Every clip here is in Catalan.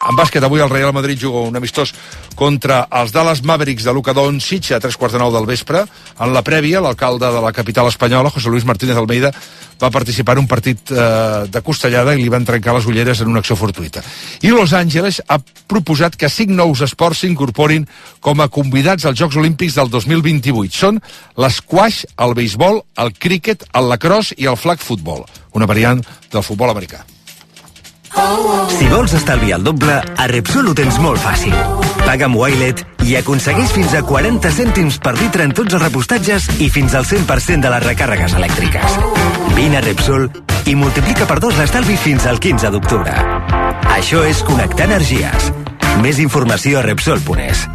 En bàsquet, avui el Real Madrid juga un amistós contra els Dallas Mavericks de Luka Doncic a 3:45 del vespre. En la prèvia, l'alcalde de la capital espanyola, José Luis Martínez Almeida, va participar en un partit de costellada i li van trencar les ulleres en una acció fortuita. I Los Angeles ha proposat que 5 nous esports s'incorporin com a convidats als Jocs Olímpics del 2028. Són l'esquash, el beisbol, el críquet, el lacrosse i el flag football, una variant del futbol americà. Si vols estalviar el doble, a Repsol ho tens molt fàcil. Paga amb Wilet i aconsegueix fins a 40 cèntims per litre en tots els repostatges i fins al 100% de les recàrregues elèctriques. Vine a Repsol i multiplica per 2 l'estalvi fins al 15 d'octubre. Això és connectar energies. Més informació a Repsol.es.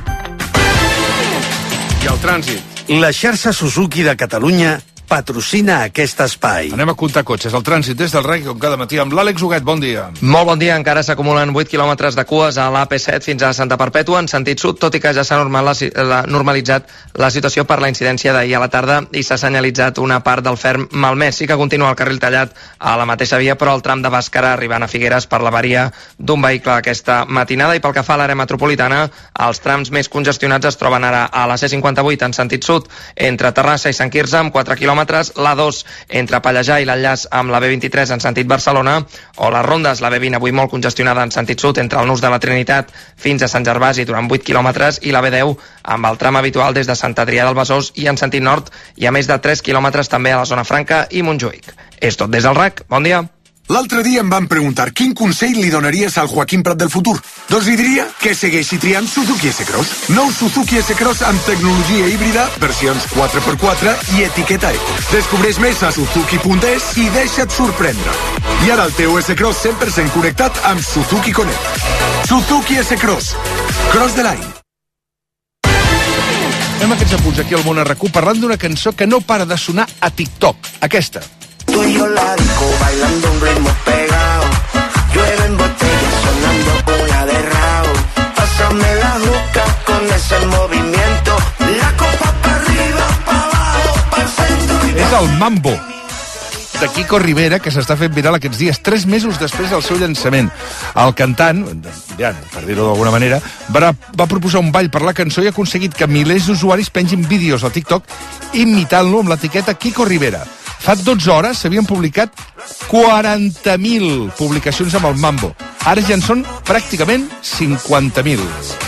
I el trànsit. La xarxa Suzuki de Catalunya patrocina aquest espai. Anem a comptar cotxes. El trànsit des del REC, com cada matí, amb l'Àlex Huguet. Bon dia. Molt bon dia. Encara s'acumulen 8 quilòmetres de cues a l'AP7 fins a Santa Perpètua en sentit sud, tot i que ja s'ha normalitzat la situació per la incidència d'ahir a la tarda i s'ha senyalitzat una part del ferm malmès. Sí que continua el carril tallat a la mateixa via, però el tram de Bàscara arribant a Figueres per l'avaria d'un vehicle aquesta matinada. I pel que fa a l'àrea metropolitana, els trams més congestionats es troben ara a la C58 en sentit sud, entre Terrassa i Sant Quirze, amb 4 quilòmetres, l'A2 entre Pallejà i l'enllaç amb la B23 en sentit Barcelona, o les rondes, la B20 avui molt congestionada en sentit sud entre el Nus de la Trinitat fins a Sant Gervasi durant 8 quilòmetres i la B10 amb el tram habitual des de Sant Adrià del Besòs i en sentit nord i a més de 3 quilòmetres també a la zona franca i Montjuïc. És tot des del RAC. Bon dia. L'altre dia em van preguntar quin consell li donaries al Joaquim Prat del futur. Doncs li diria que segueixi triant Suzuki S-Cross. Nou Suzuki S-Cross amb tecnologia híbrida, versions 4x4 i etiqueta eco. Descobreix més a suzuki.es i deixa't sorprendre. I ara el teu S-Cross 100% connectat amb Suzuki Connect. Suzuki S-Cross. Cross the line. Fem aquests apunts aquí al Món RQ parlant d'una cançó que no para de sonar a TikTok. Aquesta. Tú y yo la disco bailando un ritmo pegado. Llueven botellas sonando una de rao. Pásame la juca con ese movimiento. La copa para arriba, para abajo, para el centro y... És el Mambo de Kiko Rivera, que s'està fent viral aquests dies, 3 mesos després del seu llançament. El cantant, per dir-ho d'alguna manera, va proposar un ball per la cançó i ha aconseguit que milers d'usuaris pengin vídeos a TikTok imitant-lo amb l'etiqueta Kiko Rivera. Fa 12 hores s'havien publicat 40.000 publicacions amb el Mambo. Ara ja en són pràcticament 50.000.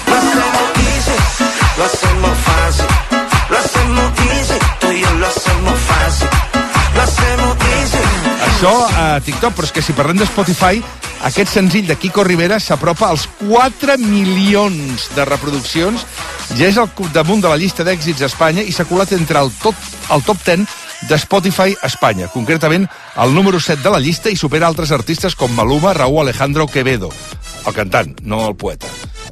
Això a TikTok, però és que si parlem de Spotify, aquest senzill de Kiko Rivera s'apropa als 4 milions de reproduccions, ja és al damunt de la llista d'èxits a Espanya i s'ha colat entre el top 10 de Spotify a Espanya, concretament el número 7 de la llista, i supera altres artistes com Maluma, Raúl Alejandro Quevedo, el cantant, no el poeta.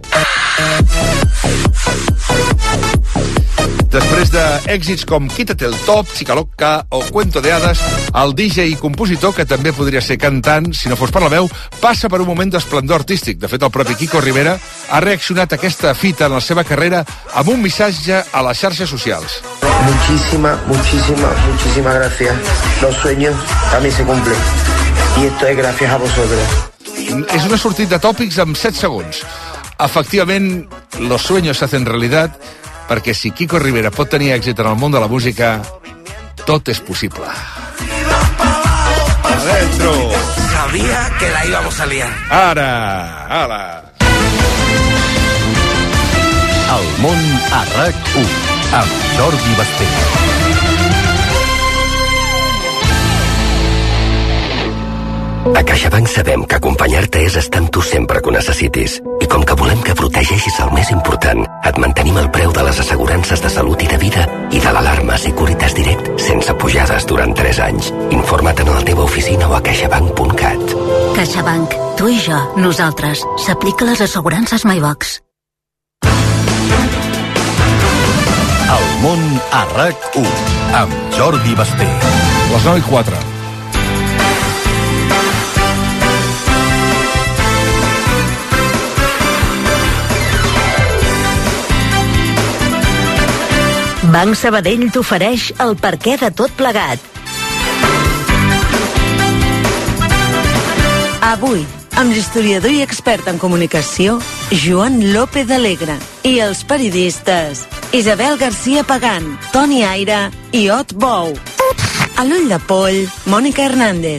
Després d'èxits com Quítate el top, Chica Loca o Cuento de Hadas, el DJ i compositor, que també podria ser cantant, si no fos per la veu, passa per un moment d'esplendor artístic. De fet, el propi Kiko Rivera ha reaccionat a aquesta fita en la seva carrera amb un missatge a les xarxes socials. Muchísimas gracias. Los sueños también se cumplen. Y esto es gracias a vosotros. És una sortida de tòpics en 7 segons. Efectivament, los sueños se hacen realidad, perquè si Kiko Rivera pot tenir èxit en el món de la música, tot és possible. Adentro. Sabía que la íbamos a liar. Ara. El món a RAC1 amb Jordi Basté. A CaixaBank sabem que acompanyar-te és estar amb tu sempre que ho necessitis. I com que volem que protegeixis el més important, et mantenim el preu de les assegurances de salut i de vida i de l'alarma Securitas Direct sense pujades durant 3 anys. Informa't a la teva oficina o a caixabank.cat. CaixaBank. Tu i jo, nosaltres. S'aplica les assegurances MyBox. El món a RAC1 amb Jordi Basté. Les 9:04. Banc Sabadell t'ofereix el perquè de tot plegat. Avui, amb l'historiador i expert en comunicació Joan López Alegre i els periodistes Isabel García Pagán, Toni Aire i Ot Bou. A l'ull de poll, Mònica Hernández.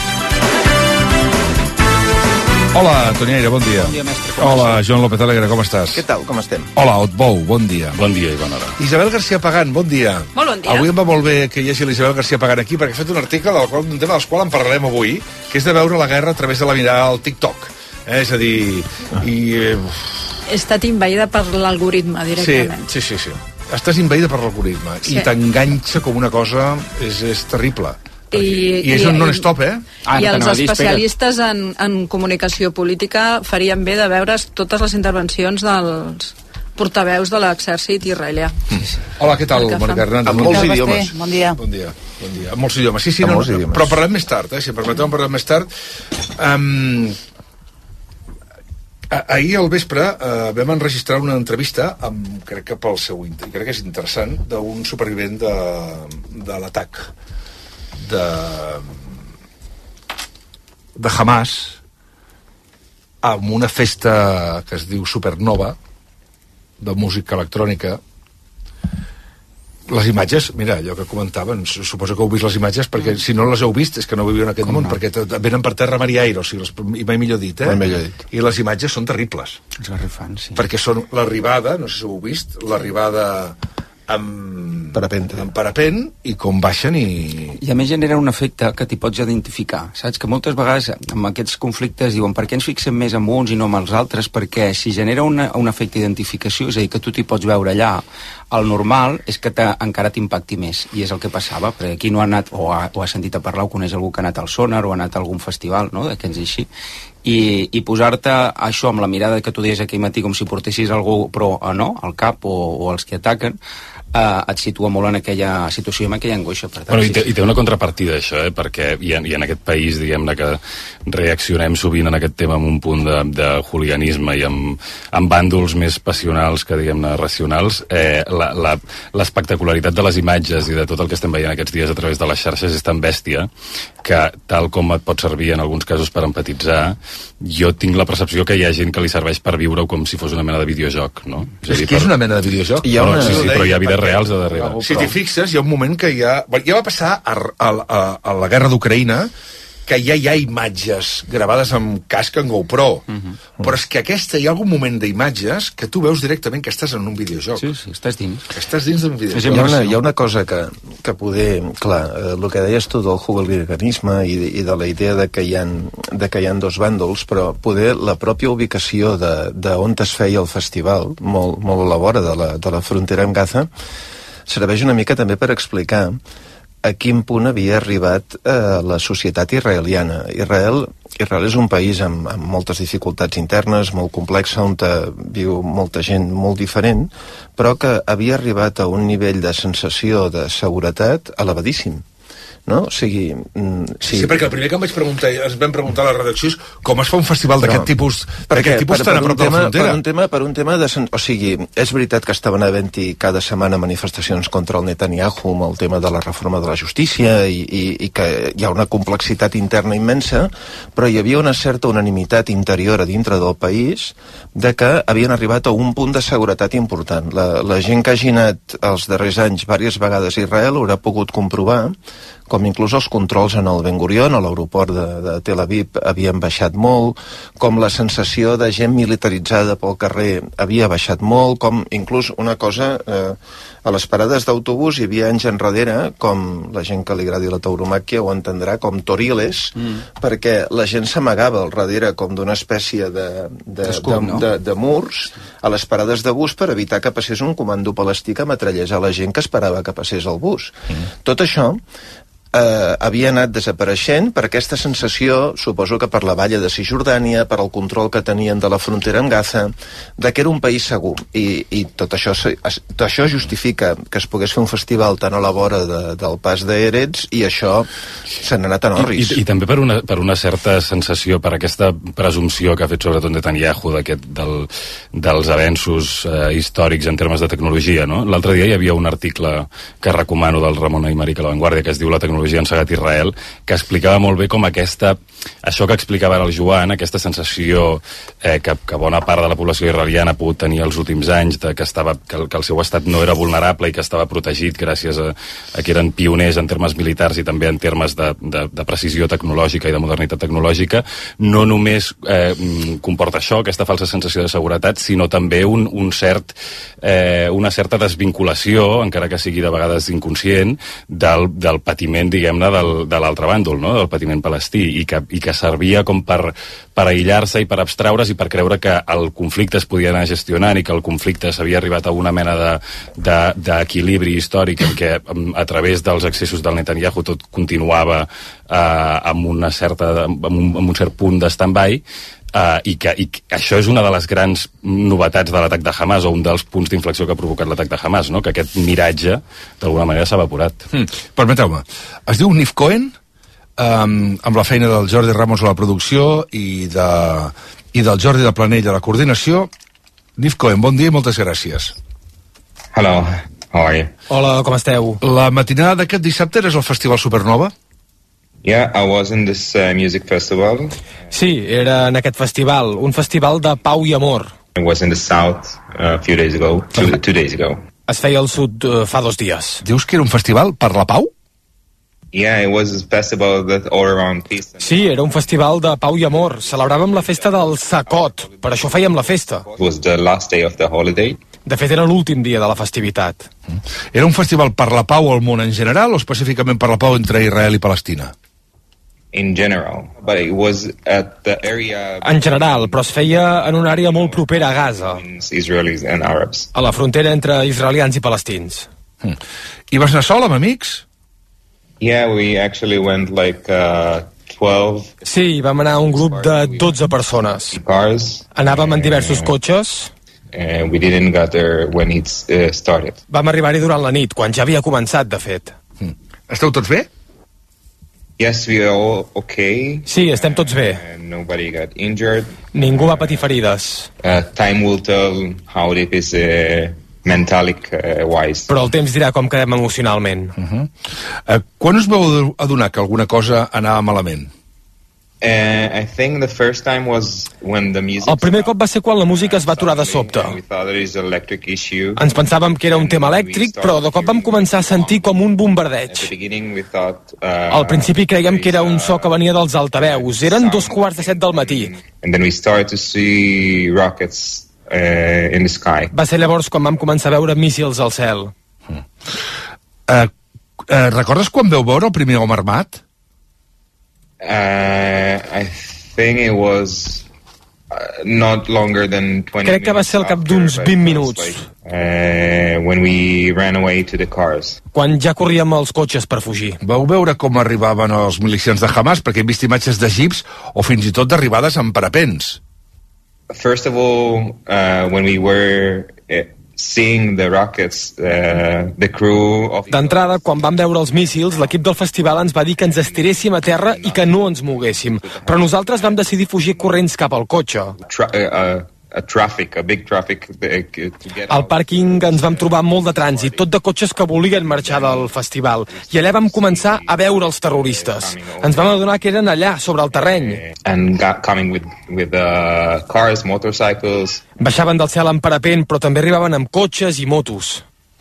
Hola, Toni Aire, bon dia. Bon dia, mestre. Hola, Joan López Alegre, com estàs? Què tal, com estem? Hola, Ot Bou, bon dia. Bon dia i bona hora. Isabel García Pagán, bon dia. Molt bon dia. Avui em va molt bé que hi hagi l'Isabel García Pagán aquí, perquè ha fet un article d'un tema del qual en parlarem avui, que és de veure la guerra a través de la mirada al TikTok. És a dir... He estat invaïda per l'algoritme, directament. Sí. Estàs invaïda per l'algoritme i t'enganxa com una cosa... És terrible. I és un non-stop, I els especialistes en comunicació política farien bé de veure totes les intervencions dels portaveus de l'exèrcit israelià. Hola, què tal, Mònica Hernández? Amb molts idiomes. Bon dia. Bon dia. Amb molts idiomes. Sí, no, però parlem més tard, si permeteu, parlem més tard. Ahir al vespre vam enregistrar una entrevista amb, crec que és interessant, d'un supervivent de l'atac de Hamas amb una festa que es diu Supernova de música electrònica. Les imatges, mira, allò que comentaven, suposo que heu vist les imatges, perquè si no les heu vist és que no viviu en aquest món, perquè venen per terra mar i aire, o sigui, i mai millor dit, i les imatges són terribles. Esgarrifants, sí. Perquè són l'arribada, no sé si ho heu vist, l'arribada amb parapent, i com baixen I a més genera un efecte que t'hi pots identificar, saps? Que moltes vegades amb aquests conflictes diuen per què ens fixem més en uns i no amb els altres, perquè si genera un efecte d'identificació, és a dir, que tu t'hi pots veure allà, el normal és que encara t'impacti més, i és el que passava, perquè aquí no ha anat, o ha sentit a parlar, o coneix algú que ha anat al Sonar, o ha anat a algun festival, no?, d'aquests així, i posar-te això amb la mirada que tu deies aquell matí com si portessis algú, però no, al cap o els que ataquen, et situa molt en aquella situació i en aquella angoixa. Per tant, bueno, i té una contrapartida, això, perquè i en aquest país, diguem-ne, que reaccionem sovint en aquest tema amb un punt de hooliganisme i amb bàndols més passionals que, diguem-ne, racionals, l'espectacularitat de les imatges i de tot el que estem veient aquests dies a través de les xarxes és tan bèstia que, tal com et pot servir en alguns casos per empatitzar, jo tinc la percepció que hi ha gent que li serveix per viure-ho com si fos una mena de videojoc, no? És que és una mena de videojoc? Sí, però hi ha vides reals a darrere. Si t'hi fixes, hi ha un moment que ja va passar a la guerra d'Ucraïna, que ja hi ha imatges gravades amb casc en GoPro, però és que hi ha algun moment d'imatges que tu veus directament que estàs en un videojoc. Sí, estàs dins. Que estàs dins d'un videojoc. Hi ha una cosa que poder... Clar, el que deies tu del hooliganisme i de la idea de que hi ha dos bàndols, però poder la pròpia ubicació d'on es feia el festival, molt a la vora de la frontera amb Gaza, serveix una mica també per explicar a quin punt havia arribat la societat israeliana. Israel és un país amb moltes dificultats internes, molt complexa, on viu molta gent molt diferent, però que havia arribat a un nivell de sensació de seguretat elevadíssim. No? O sigui... Sí, perquè el primer que ens vam preguntar a la redacció és com es fa un festival d'aquest tipus tan a prop de la frontera. Per un tema de... O sigui, és veritat que estaven havent-hi cada setmana manifestacions contra el Netanyahu amb el tema de la reforma de la justícia i que hi ha una complexitat interna immensa, però hi havia una certa unanimitat interior a dintre del país de que havien arribat a un punt de seguretat important. La gent que hagi anat els darrers anys diverses vegades a Israel haurà pogut comprovar com inclús els controls en el Ben Gurion, a l'aeroport de Tel Aviv, havien baixat molt, com la sensació de gent militaritzada pel carrer havia baixat molt, com inclús una cosa... A les parades d'autobús hi havia anys enrere, com la gent que li agradi la tauromàquia ho entendrà, com toriles, perquè la gent s'amagava al darrere com d'una espècie de murs a les parades de bus per evitar que passés un comando palestí que metrallés a la gent que esperava que passés el bus. Tot això havia anat desapareixent per aquesta sensació, suposo que per la valla de Cisjordània, per al control que tenien de la frontera amb Gaza, de que era un país segur. I tot això justifica que es pogués fer un festival tan a la vora del pas d'Eretz, i això se n'ha anat en orris. I també per una certa sensació, per aquesta presumpció que ha fet sobretot Netanyahu dels avenços històrics en termes de tecnologia, no? L'altre dia hi havia un article que recomano del Ramon Aymeric a La Vanguardia que es diu La tecnologia Tecnologia ensegat Israel, que explicava molt bé com això que explicava ara el Joan, aquesta sensació que bona part de la població israeliana ha pogut tenir els últims anys, que el seu estat no era vulnerable i que estava protegit gràcies a que eren pioners en termes militars i també en termes de precisió tecnològica i de modernitat tecnològica, no només comporta això, aquesta falsa sensació de seguretat, sinó també una certa desvinculació, encara que sigui de vegades inconscient, del patiment, diguem-ne, de l'altre bàndol, no? Del patiment palestí, i que servia com per aïllar-se i per abstraure's i per creure que el conflicte es podia anar gestionant i que el conflicte s'havia arribat a una mena d'equilibri històric en què a través dels excessos del Netanyahu tot continuava amb un cert punt d'stand-by, i que això és una de les grans novetats de l'atac de Hamas, o un dels punts d'inflexió que ha provocat l'atac de Hamas, no? Que aquest miratge d'alguna manera s'ha evaporat. Permeteu-me, es diu Nif Cohen, amb la feina del Jordi Ramos a la producció i del Jordi de Planell a la coordinació. Nif Cohen, bon dia i moltes gràcies. Hello, how are you? Hola, com esteu? La matinada d'aquest dissabte eres al Festival Supernova? Yeah, I was in this music festival. Sí, era en aquest festival, un festival de pau i amor. I was in the south a few days ago, two days ago. Es feia al sud fa 2 dies. Dius que era un festival per la pau? Yeah, it was a festival that all around peace. Sí, era un festival de pau i amor. Celebràvem la festa del Sukkot, per això fèiem la festa. It was the last day of the holiday. De fet, era l'últim dia de la festivitat. Era un festival per la pau al món en general o específicament per la pau entre Israel i Palestina? In general, but it was at the area... En general, però es feia en una àrea molt propera a Gaza. Israelis and Arabs. A la frontera entre israelians i palestins. I vas anar sol amb amics? Yeah, we actually went like 12. Sí, vam anar un grup de 12 persones. Cars. Anàvem en diversos cotxes. We didn't get there when it started. Vam arribar-hi durant la nit, quan ja havia començat, de fet. Esteu tots bé? Yes, we are all okay. Sí, estem tots bé. Nobody got injured. Ningú va patir ferides. Time will tell how it is mentalic wise. Però el temps dirà com quedem emocionalment. Quan us vau adonar que alguna cosa anava malament? I think the first time was when the music... El primer cop va ser quan la música es va aturar de sobte. Ens pensàvem que era un tema elèctric, però de cop vam començar a sentir com un bombardeig. Al principi creiem que era un so que venia dels altaveus. Eren 2:45 del matí. And then we started to see rockets in the sky. Va ser llavors quan vam començar a veure míssils al cel. Recordes quan veu veure el primer home armat? I think it was not longer than 20 Crec que va ser al cap d'uns 20 minuts. When we ran away to the cars. Quan ja corríem als cotxes per fugir. Vau veure com arribaven els milicians de Hamas? Perquè hem vist imatges de jeeps o fins i tot d'arribades amb parapents. First of all, when we were seeing the rockets, the crew of... D'entrada, quan vam veure els míssils, l'equip del festival ens va dir que ens estiréssim a terra i que no ens moguéssim. Però nosaltres vam decidir fugir corrents cap al cotxe. A big traffic. Al pàrquing ens vam trobar molt de trànsit, tot de cotxes que volien marxar del festival. I allà vam començar a veure els terroristes. Ens vam adonar que eren allà, sobre el terreny. Coming with cars, motorcycles. Baixaven del cel en parapent, però també arribaven amb cotxes i motos.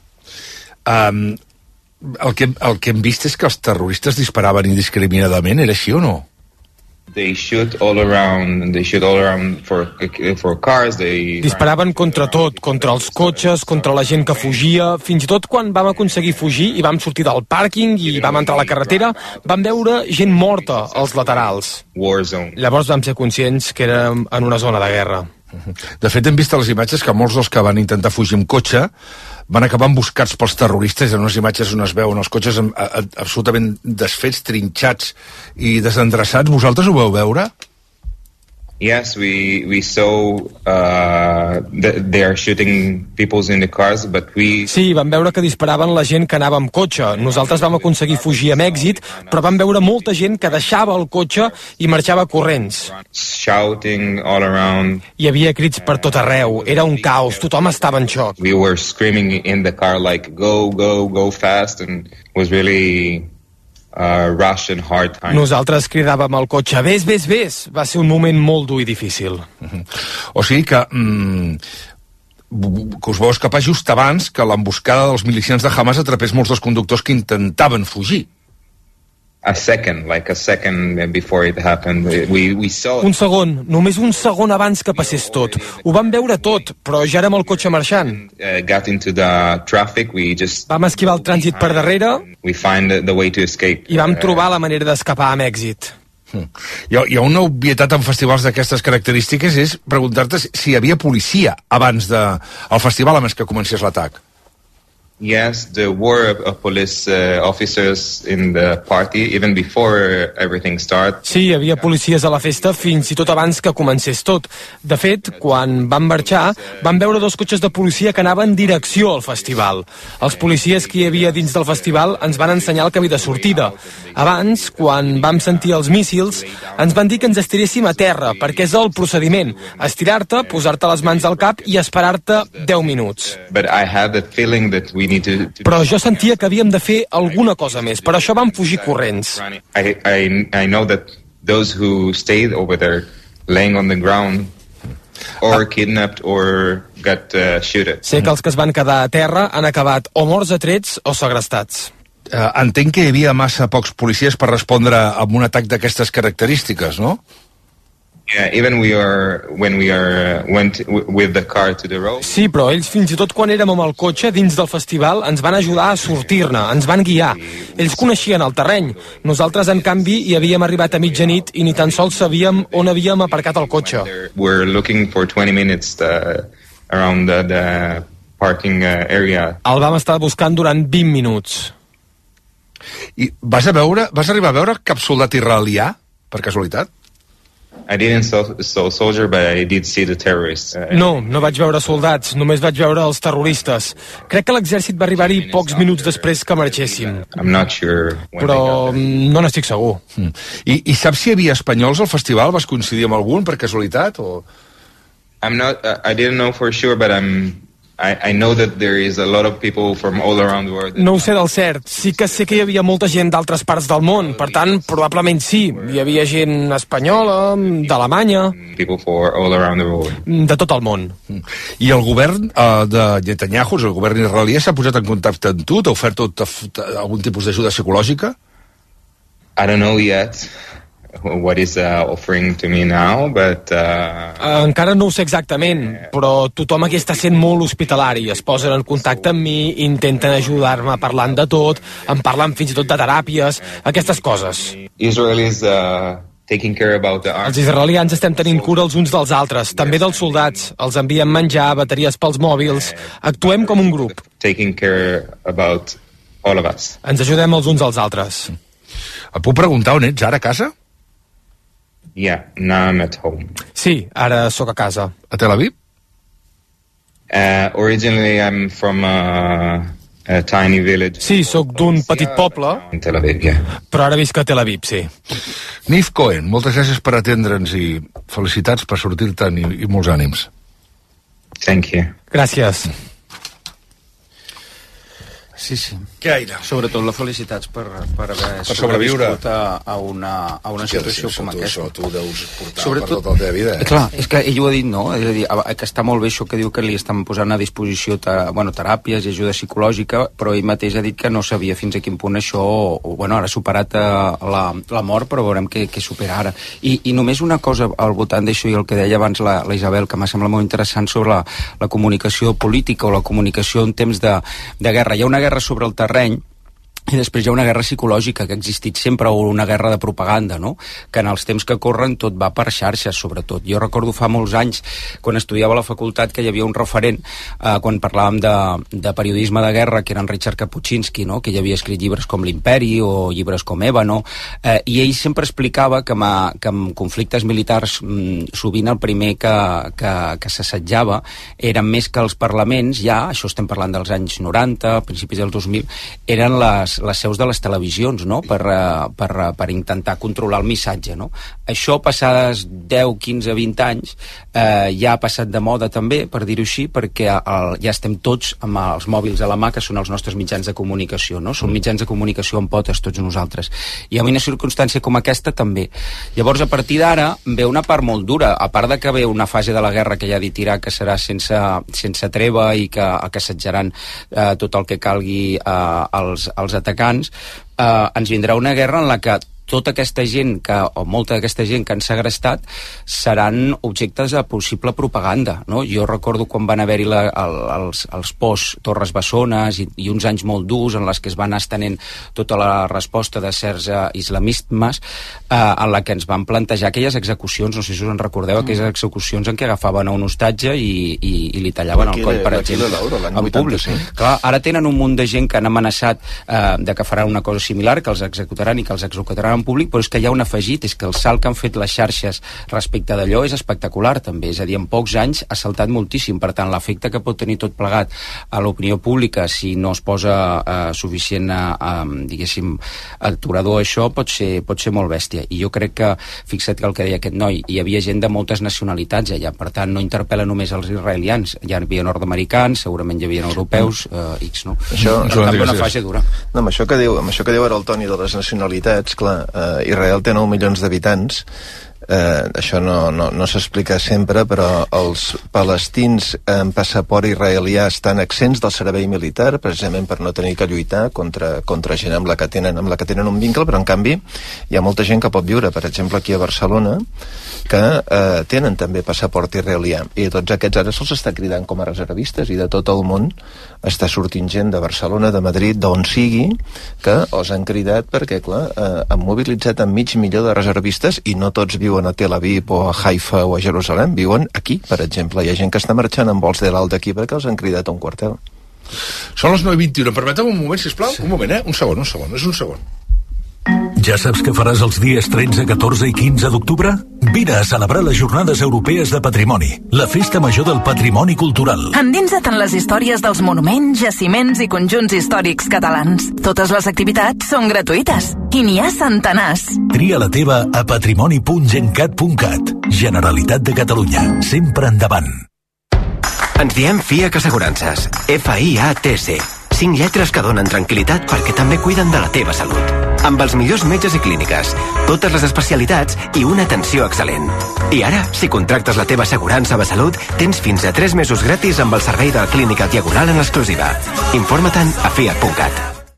El que hem vist és que els terroristes disparaven indiscriminadament, era així o no? They shoot all around for cars. Disparaven contra tot, contra els cotxes, contra la gent que fugia. Fins i tot quan vam aconseguir fugir i vam sortir del pàrquing i vam entrar a la carretera, vam veure gent morta als laterals. Llavors vam ser conscients que érem en una zona de guerra. De fet, hem vist a les imatges que molts dels que van intentar fugir amb cotxe van acabar emboscats pels terroristes. En unes imatges on es veuen els cotxes absolutament desfets, trinxats i desendreçats. Vosaltres ho vau veure? Yes, we saw they are shooting people in the cars, but we... Sí, vam veure que disparaven la gent que anava amb cotxe. Nosaltres vam aconseguir fugir amb èxit, però vam veure molta gent que deixava el cotxe i marxava corrents. Shouting all around. Hi havia crits per tot arreu. Era un caos, tothom estava en xoc. We were screaming in the car like go, go, go fast, and it was really rush and hard time. Nosaltres cridàvem al cotxe, vés. Va ser un moment molt dur i difícil. O sigui que us vau escapar just abans que l'emboscada dels milicians de Hamas atrapés molts dels conductors que intentaven fugir. A second before it happened. We saw... Un segon, només un segon abans que passés tot. Ho vam veure tot, però ja érem al cotxe marxant. Got into the traffic, vam esquivar el trànsit per darrere we find the way to escape. I vam trobar la manera d'escapar amb èxit. Hi ha una obvietat en festivals d'aquestes característiques, és preguntar-te si hi havia policia abans del festival, abans que comencés l'atac. Yes, there were police officers in the party even before everything started. Sí, hi havia policies a la festa fins i tot abans que comencés tot. De fet, quan vam marxar, vam veure 2 cotxes de policia que anaven en direcció al festival. Els policies que hi havia dins del festival ens van ensenyar el camí de sortida. Abans, quan vam sentir els míssils, ens van dir que ens estiréssim a terra, perquè és el procediment. Estirar-te, posar-te les mans al cap i esperar-te 10 minuts. But I had the feeling that we Però jo sentia que havíem de fer alguna cosa més. Per això vam fugir corrents. I know that those who stayed over there laying on the ground or kidnapped or got shooted. Sé que els que es van quedar a terra han acabat o morts a trets o segrestats. Entenc que hi havia massa pocs policies per respondre a un atac d'aquestes característiques, no? Yeah, even when we went with the car to the road. Sí, però ells fins i tot quan érem amb el cotxe dins del festival ens van ajudar a sortir-ne, ens van guiar. Ells coneixien el terreny. Nosaltres, en canvi, hi havíem arribat a mitjanit i ni tan sols sabíem on havíem aparcat el cotxe. We're looking for 20 minutes around the parking area. El vam estar buscant durant 20 minuts. I vas arribar a veure cap soldat israelià, per casualitat? I didn't saw soldier, but I did see the terrorists. No vaig veure soldats, només vaig veure els terroristes. Crec que l'exèrcit va arribar-hi pocs minuts després que marxéssim. I'm not sure. Però no n'estic segur. I saps si hi havia espanyols al festival? Vas coincidir amb algun, per casualitat? O... I didn't know for sure, but I know that there is a lot of people from all around the world. No ho sé del cert. Sí que sé que hi havia molta gent d'altres parts del món. Per tant, probablement sí. Hi havia gent espanyola, d'Alemanya... People for all around the world. De tot el món. I el govern de Netanyahu, el govern israelià, s'ha posat en contacte amb tu? T'ha ofert algun tipus d'ajuda psicològica? I don't know yet what is offering to me now, but... Encara no ho sé exactament, però tothom aquí està sent molt hospitalari. Es posen en contacte amb mi, intenten ajudar-me parlant de tot, em parlen fins i tot de teràpies, aquestes coses. Israelis taking care about the arms. Els israelians estem tenint cura els uns dels altres, també dels soldats. Els enviem menjar, bateries pels mòbils. Actuem com un grup. Taking care about all of us. Ens ajudem els uns als altres. Et puc preguntar on ets ara, a casa? Yeah, now I'm at home. Sí, ara sóc a casa. A Tel Aviv? Originally I'm from a tiny village. Sí, sóc d'un petit poble. In Tel Aviv, yeah. Però ara visc a Tel Aviv, sí. Niv Cohen, moltes gràcies per atendre'ns i felicitats per sortir-te'n i molts ànims. Thank you. Gràcies. Sí. Què, Aire? Sobretot les felicitats per haver sobreviscut a una situació com aquesta. Tu deus portar per tota la teva vida. Clar, és que ell ho ha dit, no? És a dir, que està molt bé això que diu que li estan posant a disposició teràpies i ajuda psicològica, però ell mateix ha dit que no sabia fins a quin punt això... Bueno, ara ha superat la mort, però veurem què supera ara. I només una cosa al voltant d'això i el que deia abans la Isabel, que m'ha semblat molt interessant sobre la comunicació política o la comunicació en temps de guerra. Hi ha una guerra sobre el terreny i després hi ha una guerra psicològica que ha existit sempre, o una guerra de propaganda, no? Que en els temps que corren tot va per xarxes, sobretot. Jo recordo fa molts anys, quan estudiava a la facultat, que hi havia un referent, quan parlàvem de periodisme de guerra, que era en Richard Kapuscinski, no? Que ja havia escrit llibres com l'Imperi o llibres com Ébano, i ell sempre explicava que en conflictes militars sovint el primer que s'assetjava eren més que els parlaments, ja, això estem parlant dels anys 90, principis dels 2000, eren les les seus de les televisions, no? Per intentar controlar el missatge, no? Això, passades 10, 15, 20 anys, ja ha passat de moda també, per dir-ho així, perquè ja estem tots amb els mòbils a la mà, que són els nostres mitjans de comunicació, no? Són mitjans de comunicació amb potes, tots nosaltres. I en una circumstància com aquesta també. Llavors, a partir d'ara, ve una part molt dura, a part de que ve una fase de la guerra que ja dit Irà que serà sense treva i que assetjaran tot el que calgui als atacants, ens vindrà una guerra en la que tota aquesta gent o molta d'aquesta gent que han segrestat seran objectes de possible propaganda, no? Jo recordo quan van haver-hi els posts Torres Bessones i uns anys molt durs en les que es van estenent tota la resposta de certs islamismes, en la que ens van plantejar aquelles execucions, no sé si us en recordeu, aquelles execucions en què agafaven a un hostatge i li tallaven el coll, per exemple, en públic. Clar, ara tenen un munt de gent que han amenaçat de que faran una cosa similar, que els executaran i que els executaran en públic, però és que hi ha un afegit, és que el salt que han fet les xarxes respecte d'allò és espectacular també, és a dir, en pocs anys ha saltat moltíssim, per tant l'efecte que pot tenir tot plegat a l'opinió pública si no es posa suficient diguéssim aturador això pot ser molt bèstia, i jo crec que fixa't que el que deia aquest noi, hi havia gent de moltes nacionalitats allà, per tant no interpel·la només els israelians, hi havia nord-americans, segurament hi havia europeus, X, no? Això, també una fase dura. No, amb això que diu ara el Toni de les nacionalitats, clar, Israel té 9 milions d'habitants, això no s'explica sempre, però els palestins amb passaport israelià estan exempts del servei militar, precisament per no tenir que lluitar contra gent amb la que tenen un vincle, però en canvi hi ha molta gent que pot viure, per exemple aquí a Barcelona, que tenen també passaport israelià, i tots aquests ara se'ls està cridant com a reservistes, i de tot el món està sortint gent de Barcelona, de Madrid, d'on sigui, que els han cridat perquè, clar, han mobilitzat amb 500.000 de reservistes, i no tots viuen a Tel Aviv o a Haifa o a Jerusalem, viuen aquí, per exemple. Hi ha gent que està marxant amb vols d'El Al d'aquí perquè els han cridat a un quartel. Són les 9:21. Permeteu un moment, sisplau? Sí. Un moment, Un segon. És un segon. Ja saps què faràs els dies 13, 14 i 15 d'octubre? Vine a celebrar les Jornades Europees de Patrimoni, la festa major del patrimoni cultural. Endinsa't en les històries dels monuments, jaciments i conjunts històrics catalans. Totes les activitats són gratuïtes i n'hi ha centenars. Tria la teva a patrimoni.gencat.cat. Generalitat de Catalunya. Sempre endavant. Ens diem FIAC Assegurances. FIATC. 5 lletres que donen tranquil·litat perquè també cuiden de la teva salut. Amb els millors metges i clíniques, totes les especialitats i una atenció excel·lent. I ara, si contractes la teva assegurança de salut, tens fins a 3 mesos gratis amb el servei de la clínica Diagonal en exclusiva. Informa-te'n a fiat.cat.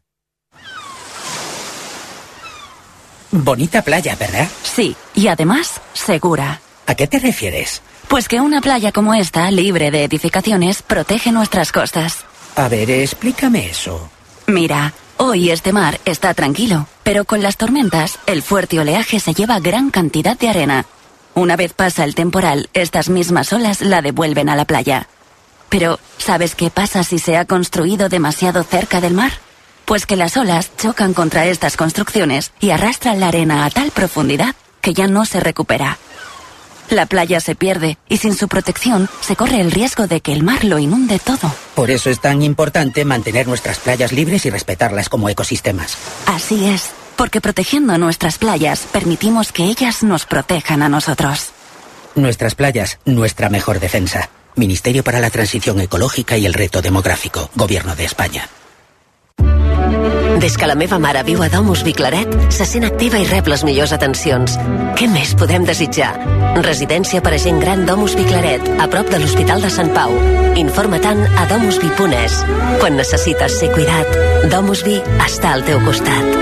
Bonita playa, ¿verdad? Sí, y además, segura. ¿A qué te refieres? Pues que una playa como esta, libre de edificaciones, protege nuestras costas. A ver, explícame eso. Mira, hoy este mar está tranquilo, pero con las tormentas, el fuerte oleaje se lleva gran cantidad de arena. Una vez pasa el temporal, estas mismas olas la devuelven a la playa. Pero, ¿sabes qué pasa si se ha construido demasiado cerca del mar? Pues que las olas chocan contra estas construcciones y arrastran la arena a tal profundidad que ya no se recupera. La playa se pierde y sin su protección se corre el riesgo de que el mar lo inunde todo. Por eso es tan importante mantener nuestras playas libres y respetarlas como ecosistemas. Así es, porque protegiendo nuestras playas permitimos que ellas nos protejan a nosotros. Nuestras playas, nuestra mejor defensa. Ministerio para la Transición Ecológica y el Reto Demográfico. Gobierno de España. Des que la meva mare viu a Domus Viclaret, se sent activa i rep les millors atencions. Què més podem desitjar? Residència per a gent gran Domus Viclaret, a prop de l'Hospital de Sant Pau. Informa-te'n a domusvi.es. Quan necessites ser cuidat, Domusvi està al teu costat.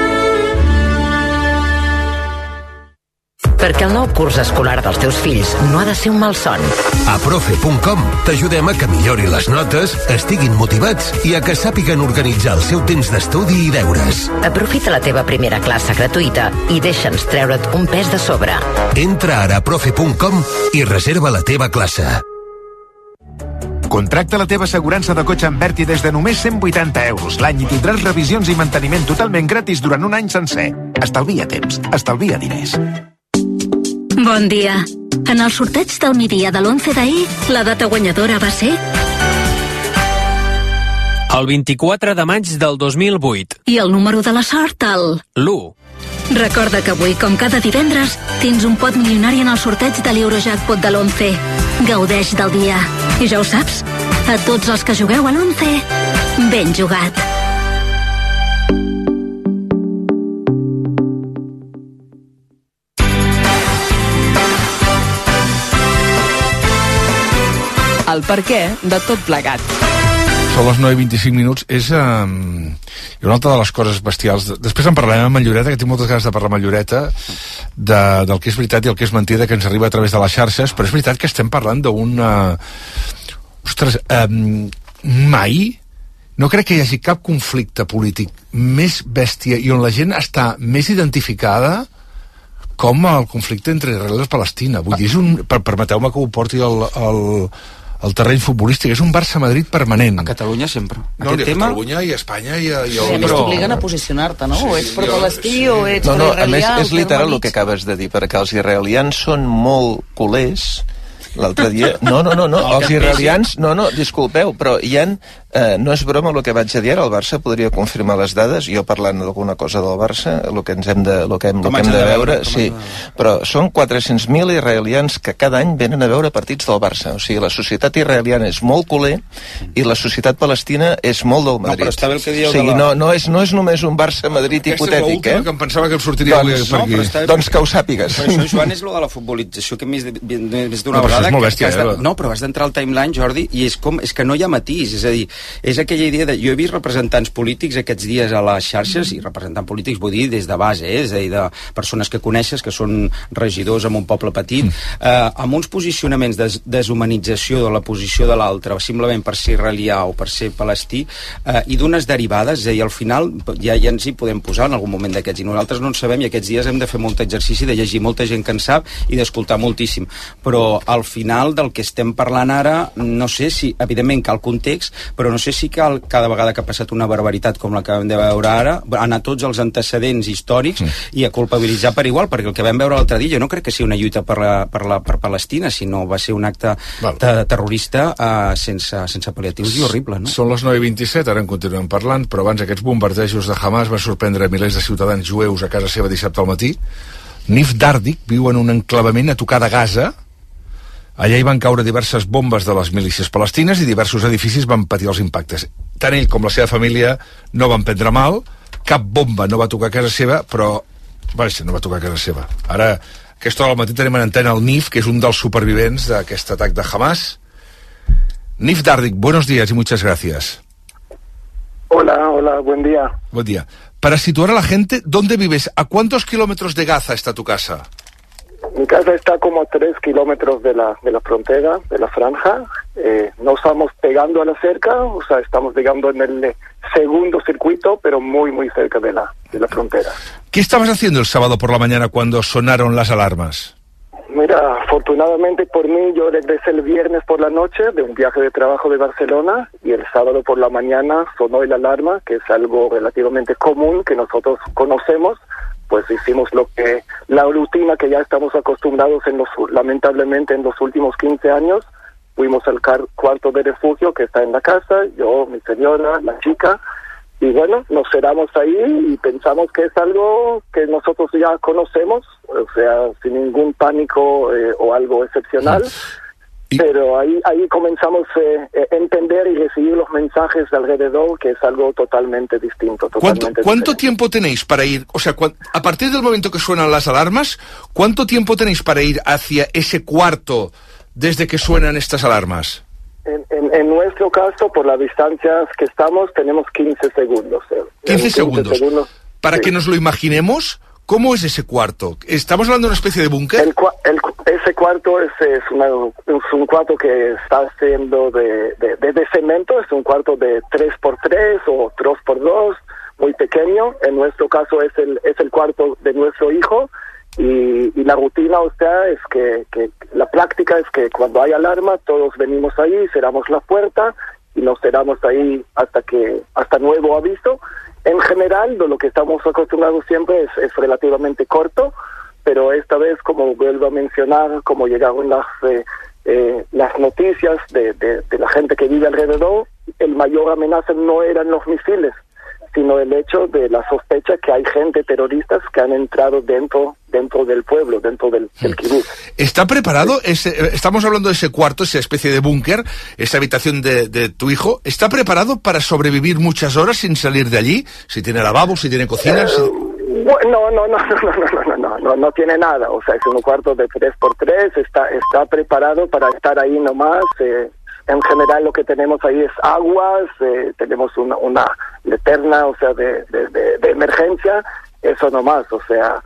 Perquè el nou curs escolar dels teus fills no ha de ser un malson. A profe.com t'ajudem a que millori les notes, estiguin motivats i a que sàpiguen organitzar el seu temps d'estudi i deures. Aprofita la teva primera classe gratuïta i deixa'ns treure't un pes de sobre. Entra ara a profe.com i reserva la teva classe. Contracta la teva assegurança de cotxe amb Berti des de només 180 euros l'any i tindràs revisions i manteniment totalment gratis durant un any sencer. Estalvia temps, estalvia diners. Bon dia. En el sorteig del migdia de l'11 d'ahir, la data guanyadora va ser... El 24 de maig del 2008. I el número de la sort, el... l'1. Recorda que avui, com cada divendres, tens un pot milionari en el sorteig de l'Eurojackpot de l'11. Gaudeix del dia. I ja ho saps, a tots els que jugueu a l'11, ben jugat. El perquè de tot plegat. Són les 9:25. És una altra de les coses bestials. Després en parlarem amb en Lloreta, que tinc moltes ganes de parlar amb en Lloreta del que és veritat i el que és mentida que ens arriba a través de les xarxes, però és veritat que estem parlant d'una... Ostres, mai no crec que hi hagi cap conflicte polític més bèstia i on la gent està més identificada com el conflicte entre Israel i Palestina. Vull dir, és un... Permeteu-me que ho porti el terreny futbolístic, és un Barça-Madrid permanent. A Catalunya sempre. No, a Catalunya i a Espanya i a més t'obliguen a posicionar-te, no? Sí, o ets pro-palestí o ets pro-israelià. A més, és literal el que acabes de dir, perquè els israelians són molt culers. L'altre dia... No, els israelians... No, disculpeu, però hi ha... no és broma el que vaig a dir ara, el Barça podria confirmar les dades, jo parlant d'alguna cosa del Barça, el que hem de veure, sí, però són 400.000 israelians que cada any venen a veure partits del Barça, o sigui, la societat israeliana és molt culer i la societat palestina és molt del Madrid. No, però està bé el que dieu, o sigui, no és només un Barça-Madrid hipotètic, que em pensava que em sortiria avui per aquí. Doncs que ho sàpigues. Però això, Joan, és lo de la futbolització que més d'una vegada... No, però has d'entrar al timeline, Jordi, i és que no hi ha matís, és a dir, és aquella idea de... Jo he vist representants polítics aquests dies a les xarxes, i representants polítics vull dir des de base, és a dir, de persones que coneixes, que són regidors en un poble petit, amb uns posicionaments de deshumanització de la posició de l'altre, simplement per ser israelià o per ser palestí, i d'unes derivades, és a dir, al final ja ens hi podem posar en algun moment d'aquests, i nosaltres no en sabem, i aquests dies hem de fer molt exercici de llegir molta gent que en sap i d'escoltar moltíssim, però al final del que estem parlant ara, no sé si, evidentment cal context, però no sé si cal, cada vegada que ha passat una barbaritat com la que vam de veure ara, anar tots els antecedents històrics i a culpabilitzar per igual, perquè el que vam veure l'altre dia jo no crec que sigui una lluita per Palestina, sinó va ser un acte terrorista sense pal·liatius i horrible, no? Són les 9:27, ara en continuem parlant, però abans aquests bombardejos de Hamas van sorprendre milers de ciutadans jueus a casa seva dissabte al matí. Nif Dardik viu en un enclavament a tocar de Gaza. Allà hi van caure diverses bombes de les milícies palestines i diversos edificis van patir els impactes. Tant ell com la seva família no van prendre mal, cap bomba no va tocar a casa seva, però... no va tocar a casa seva. Ara, a aquesta hora al matí tenim en antena el Nif, que és un dels supervivents d'aquest atac de Hamas. Nif Dardik, buenos días y muchas gracias. Hola, buen día. Buen día. Para situar a la gente, ¿dónde vives? ¿A cuántos kilómetros de Gaza está tu casa? Mi casa está como a 3 kilómetros de la frontera, de la franja. No estamos pegando a la cerca, o sea, estamos digamos en el segundo circuito, pero muy cerca de la frontera. ¿Qué estabas haciendo el sábado por la mañana cuando sonaron las alarmas? Mira, afortunadamente por mí yo regresé el viernes por la noche de un viaje de trabajo de Barcelona y el sábado por la mañana sonó el alarma, que es algo relativamente común que nosotros conocemos. Pues hicimos la rutina que ya estamos acostumbrados lamentablemente en los últimos 15 años. Fuimos al cuarto de refugio que está en la casa, yo, mi señora, la chica, y bueno, nos quedamos ahí y pensamos que es algo que nosotros ya conocemos, o sea, sin ningún pánico o algo excepcional. Pero ahí comenzamos a entender y recibir los mensajes de alrededor, que es algo totalmente distinto. ¿Cuánto tiempo tenéis para ir? O sea, a partir del momento que suenan las alarmas, ¿cuánto tiempo tenéis para ir hacia ese cuarto desde que suenan estas alarmas? En nuestro caso, por las distancias que estamos, tenemos 15 segundos. 15 segundos. Para que nos lo imaginemos, ¿cómo es ese cuarto? ¿Estamos hablando de una especie de búnker? Ese cuarto es un cuarto que está haciendo de cemento, es un cuarto de 3x3 o 2x2, muy pequeño. En nuestro caso es el cuarto de nuestro hijo y la rutina, o sea, es que la práctica es que cuando hay alarma todos venimos ahí, cerramos la puerta y nos quedamos ahí hasta nuevo aviso. En general, lo que estamos acostumbrados siempre es relativamente corto, pero esta vez, como vuelvo a mencionar, como llegaron las noticias de la gente que vive alrededor, el mayor amenaza no eran los misiles, sino el hecho de la sospecha que hay gente terroristas que han entrado dentro del pueblo, dentro del kibutz. ¿Está preparado? Estamos hablando de ese cuarto, esa especie de búnker, esa habitación de tu hijo. ¿Está preparado para sobrevivir muchas horas sin salir de allí? Si tiene lavabo, si tiene cocina... No tiene nada. O sea, es un cuarto de 3x3, está preparado para estar ahí nomás. En general lo que tenemos ahí es aguas, tenemos una linterna, o sea, de emergencia, eso nomás, o sea,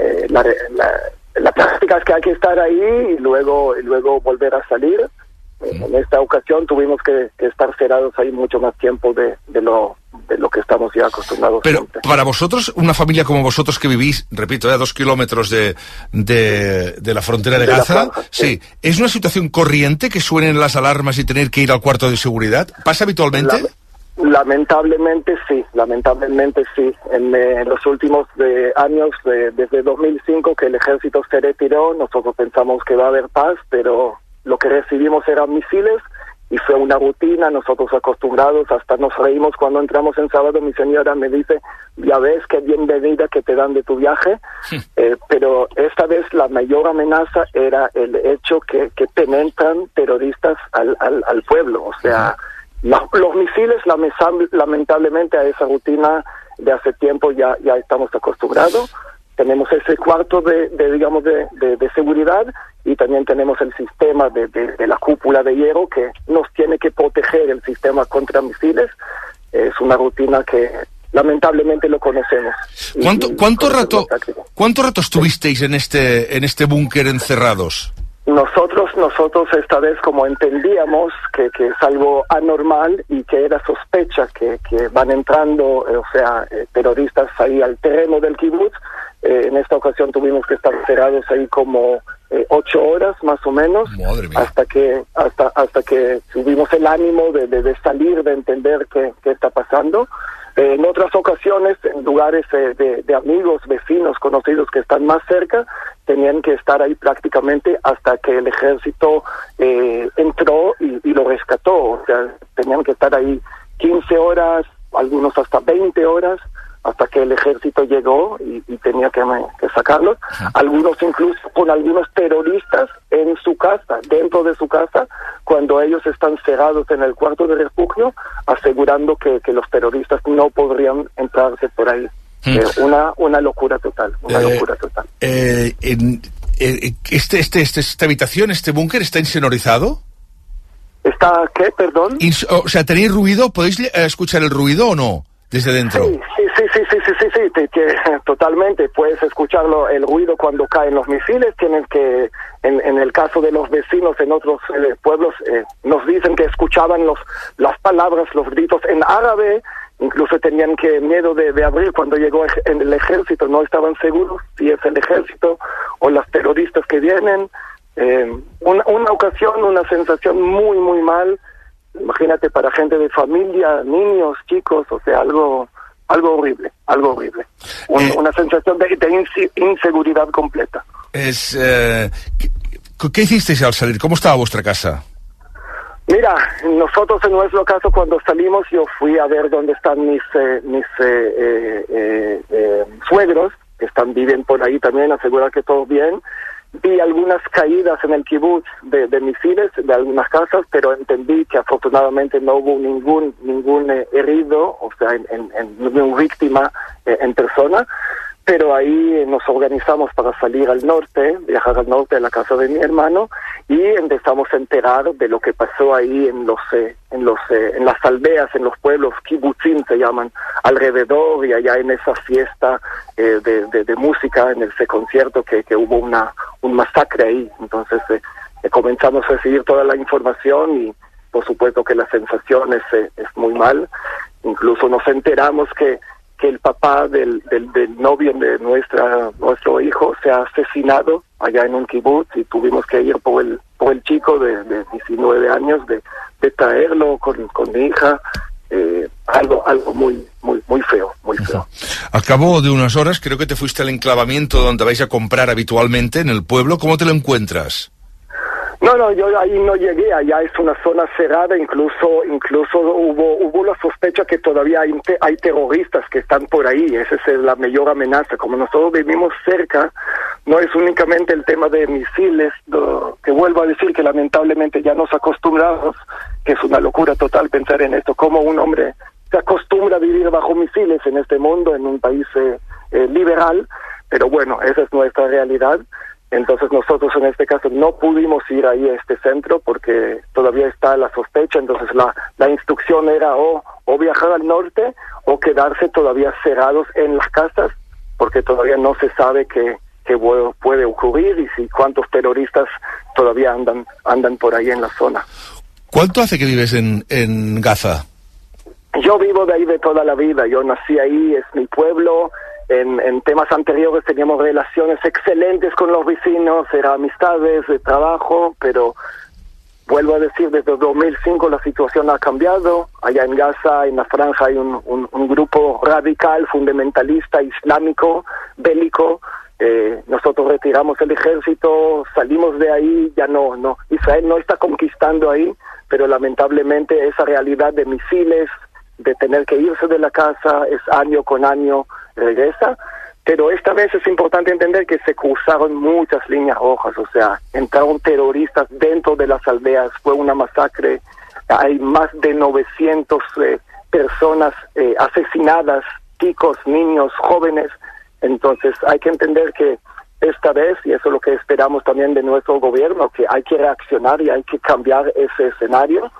la práctica es que hay que estar ahí y luego volver a salir. En esta ocasión tuvimos que estar cerrados ahí mucho más tiempo de lo que estamos ya acostumbrados. Pero siempre. Para vosotros, una familia como vosotros que vivís, repito, a 2 kilómetros de la frontera de Gaza, sí, ¿es una situación corriente que suenen las alarmas y tener que ir al cuarto de seguridad? ¿Pasa habitualmente? Lamentablemente sí. En los últimos años, desde 2005 que el ejército se retiró, nosotros pensamos que va a haber paz, pero lo que recibimos eran misiles y fue una rutina, nosotros acostumbrados, hasta nos reímos cuando entramos en sábado. Mi señora me dice, ya ves qué bienvenida que te dan de tu viaje, pero esta vez la mayor amenaza era el hecho que penetran terroristas al pueblo, o sea, los misiles, lamentablemente a esa rutina de hace tiempo ya estamos acostumbrados. Tenemos ese cuarto de seguridad y también tenemos el sistema de la cúpula de hierro que nos tiene que proteger el sistema contra misiles. Es una rutina que lamentablemente lo conocemos. ¿Cuánto rato estuvisteis en este búnker encerrados? Nosotros esta vez, como entendíamos que es algo anormal y que era sospecha que van entrando, terroristas ahí al terreno del kibutz, en esta ocasión tuvimos que estar cerrados ahí como 8 horas más o menos, hasta que tuvimos el ánimo de salir, de entender qué está pasando. En otras ocasiones, en lugares de amigos, vecinos, conocidos que están más cerca, tenían que estar ahí prácticamente hasta que el ejército entró y lo rescató. O sea, tenían que estar ahí 15 horas, algunos hasta 20 horas, hasta que el ejército llegó y tenía que sacarlos. Algunos incluso con algunos terroristas en su casa, dentro de su casa, cuando ellos están cerrados en el cuarto de refugio, asegurando que los terroristas no podrían entrarse por ahí. Una locura total, locura total. ¿Esta habitación, este búnker, está insonorizado? ¿Está qué, perdón? O sea, ¿tenéis ruido? ¿Podéis escuchar el ruido o no? Desde dentro. Sí, totalmente. Puedes escucharlo, el ruido cuando caen los misiles. Tienen que, en el caso de los vecinos en otros pueblos, nos dicen que escuchaban las palabras, los gritos en árabe. Incluso tenían miedo de abrir cuando llegó el ejército. No estaban seguros si es el ejército o los terroristas que vienen. Una ocasión, una sensación muy, muy mal. Imagínate, para gente de familia, niños, chicos, o sea, algo horrible. Una sensación de inseguridad completa. ¿Qué hicisteis al salir? ¿Cómo estaba vuestra casa? Mira, nosotros en nuestro caso, cuando salimos, yo fui a ver dónde están mis suegros, que viven por ahí también, asegurar que todo bien. Vi algunas caídas en el kibutz de misiles de algunas casas, pero entendí que afortunadamente no hubo ningún herido, o sea, ninguna víctima en persona. Pero ahí nos organizamos para salir al norte, viajar al norte a la casa de mi hermano, y empezamos a enterar de lo que pasó ahí en las aldeas, en los pueblos, kibutzim se llaman, alrededor, y allá en esa fiesta de música, en ese concierto que hubo un masacre ahí. Entonces comenzamos a recibir toda la información y por supuesto que la sensación es muy mal. Incluso nos enteramos que el papá del novio de nuestro hijo se ha asesinado allá en un kibutz y tuvimos que ir por el chico de 19 años de traerlo con mi hija. Algo muy feo, muy feo. Al cabo de unas horas creo que te fuiste al enclavamiento donde vais a comprar habitualmente en el pueblo. ¿Cómo te lo encuentras? No, yo ahí no llegué, allá es una zona cerrada, incluso hubo la sospecha que todavía hay terroristas que están por ahí, esa es la mayor amenaza. Como nosotros vivimos cerca, no es únicamente el tema de misiles, que vuelvo a decir que lamentablemente ya nos acostumbramos, que es una locura total pensar en esto, como un hombre se acostumbra a vivir bajo misiles en este mundo, en un país liberal, pero bueno, esa es nuestra realidad. Entonces nosotros en este caso no pudimos ir ahí a este centro porque todavía está la sospecha, entonces la instrucción era o viajar al norte o quedarse todavía cerrados en las casas, porque todavía no se sabe qué puede ocurrir y si cuántos terroristas todavía andan por ahí en la zona. ¿Cuánto hace que vives en Gaza? Yo vivo de ahí de toda la vida, yo nací ahí, es mi pueblo. En temas anteriores teníamos relaciones excelentes con los vecinos, eran amistades, de trabajo, pero vuelvo a decir, desde 2005 la situación ha cambiado. Allá en Gaza, en la franja, hay un grupo radical, fundamentalista, islámico, bélico. Nosotros retiramos el ejército, salimos de ahí, ya no. Israel no está conquistando ahí, pero lamentablemente esa realidad de misiles, de tener que irse de la casa, es año con año regresa, pero esta vez es importante entender que se cruzaron muchas líneas rojas, o sea, entraron terroristas dentro de las aldeas, fue una masacre, hay más de 900 personas asesinadas, chicos, niños, jóvenes, entonces hay que entender que esta vez, y eso es lo que esperamos también de nuestro gobierno, que hay que reaccionar y hay que cambiar ese escenario.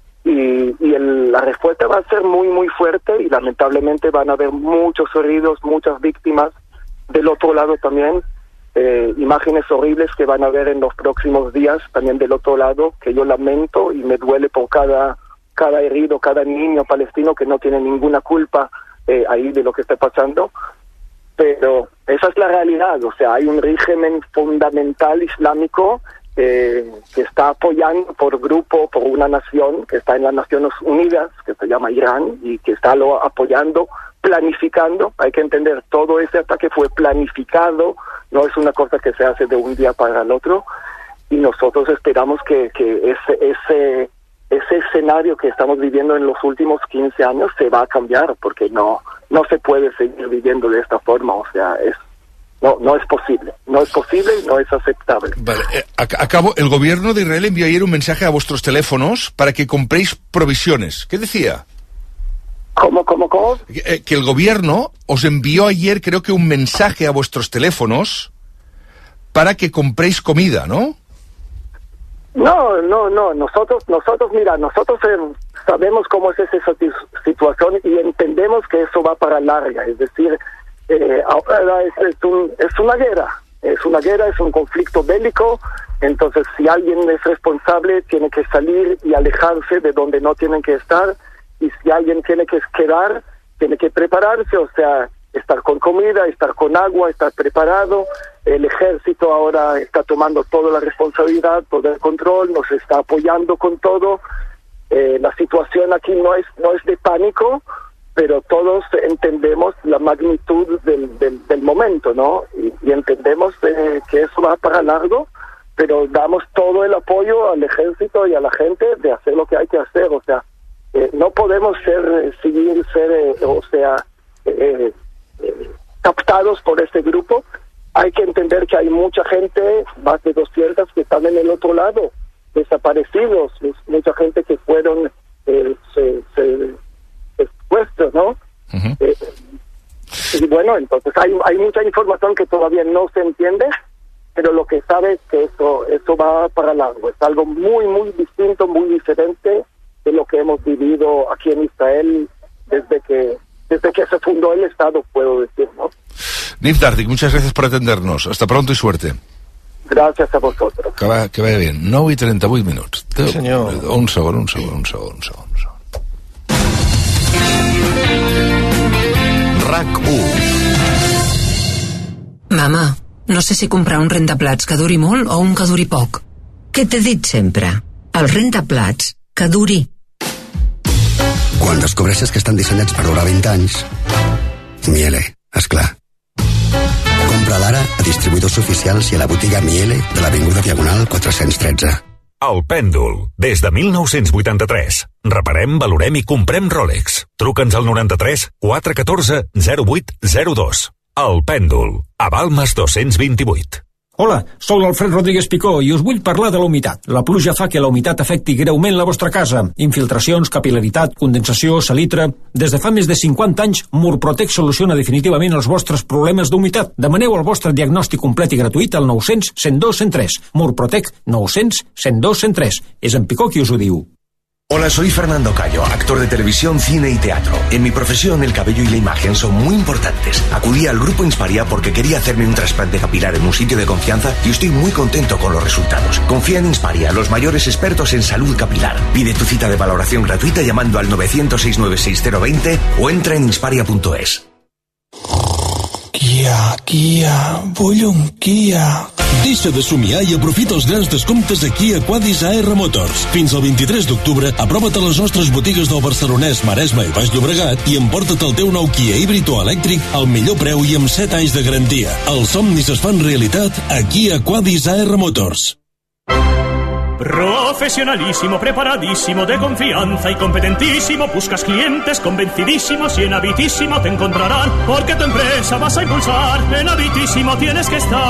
Y la respuesta va a ser muy, muy fuerte y lamentablemente van a haber muchos heridos, muchas víctimas. Del otro lado también, imágenes horribles que van a ver en los próximos días, también del otro lado, que yo lamento y me duele por cada herido, cada niño palestino que no tiene ninguna culpa ahí de lo que está pasando. Pero esa es la realidad, o sea, hay un régimen fundamental islámico que está apoyando por una nación que está en las Naciones Unidas, que se llama Irán, y que está apoyando, planificando. Hay que entender, todo ese ataque fue planificado, no es una cosa que se hace de un día para el otro, y nosotros esperamos que ese escenario que estamos viviendo en los últimos 15 años se va a cambiar, porque no se puede seguir viviendo de esta forma, o sea, no es posible y no es aceptable. Vale, acabo. El gobierno de Israel envió ayer un mensaje a vuestros teléfonos para que compréis provisiones. ¿Qué decía? ¿Cómo? Que el gobierno os envió ayer, creo que un mensaje a vuestros teléfonos para que compréis comida, ¿no? No. Nosotros sabemos cómo es esa situación y entendemos que eso va para larga, es decir, ahora es una guerra, es un conflicto bélico, entonces si alguien es responsable tiene que salir y alejarse de donde no tienen que estar, y si alguien tiene que quedar, tiene que prepararse, o sea, estar con comida, estar con agua, estar preparado. El ejército ahora está tomando toda la responsabilidad, todo el control, nos está apoyando con todo. La situación aquí no es de pánico, pero todos entendemos la magnitud del momento, ¿no? Y entendemos que eso va para largo, pero damos todo el apoyo al ejército y a la gente de hacer lo que hay que hacer, o sea, no podemos ser captados por este grupo. Hay que entender que hay mucha gente, más de 200, que están en el otro lado, desaparecidos, mucha gente que fueron expuestos, ¿no? Uh-huh. Y bueno, entonces hay mucha información que todavía no se entiende, pero lo que sabe es que eso va para largo. Es algo muy, muy distinto, muy diferente de lo que hemos vivido aquí en Israel desde que se fundó el Estado, puedo decir, ¿no? Nif Dardik, muchas gracias por atendernos. Hasta pronto y suerte. Gràcies a vosaltres. Que vaya bien. 9 i 38 minuts. Sí, senyor. Un segon. RAC1. Mama, no sé si comprar un rentaplats que duri molt o un que duri poc. Què t'he dit sempre? El rentaplats que duri. Quan descobreixes que estan dissenyats per durar 20 anys, Miele, esclar. Compra l'ara a distribuïdors oficials i a la botiga Miele de l'Avinguda Diagonal 413. El Pèndol, des de 1983. Reparem, valorem i comprem Rolex. Truca'ns al 93 414 0802. El Pèndol, a Balmes 228. Hola, sóc l'Alfred Rodríguez Picó i us vull parlar de la humitat. La pluja fa que la humitat afecti greument la vostra casa. Infiltracions, capil·laritat, condensació, salitre... Des de fa més de 50 anys, Murprotec soluciona definitivament els vostres problemes d'humitat. Demaneu el vostre diagnòstic complet i gratuït al 900 102 103. Murprotec 900 102 103. És en Picó qui us ho diu. Hola, soy Fernando Cayo, actor de televisión, cine y teatro. En mi profesión, el cabello y la imagen son muy importantes. Acudí al Grupo Insparia porque quería hacerme un trasplante capilar en un sitio de confianza y estoy muy contento con los resultados. Confía en Insparia, los mayores expertos en salud capilar. Pide tu cita de valoración gratuita llamando al 900-696-020 o entra en insparia.es. Kia, vull un Kia. Deixa de somiar i aprofita els grans descomptes a Kia Quadis AR Motors. Fins al 23 d'octubre, aprova't a les nostres botigues del Barcelonès, Maresme i Baix Llobregat i emporta't el teu nou Kia híbrid o elèctric al millor preu i amb 7 anys de garantia. Els somnis es fan realitat a Kia Quadis AR Motors. Profesionalísimo, preparadísimo, de confianza y competentísimo. Buscas clientes convencidísimos y en Habitísimo te encontrarán, porque tu empresa vas a impulsar. En Habitísimo tienes que estar.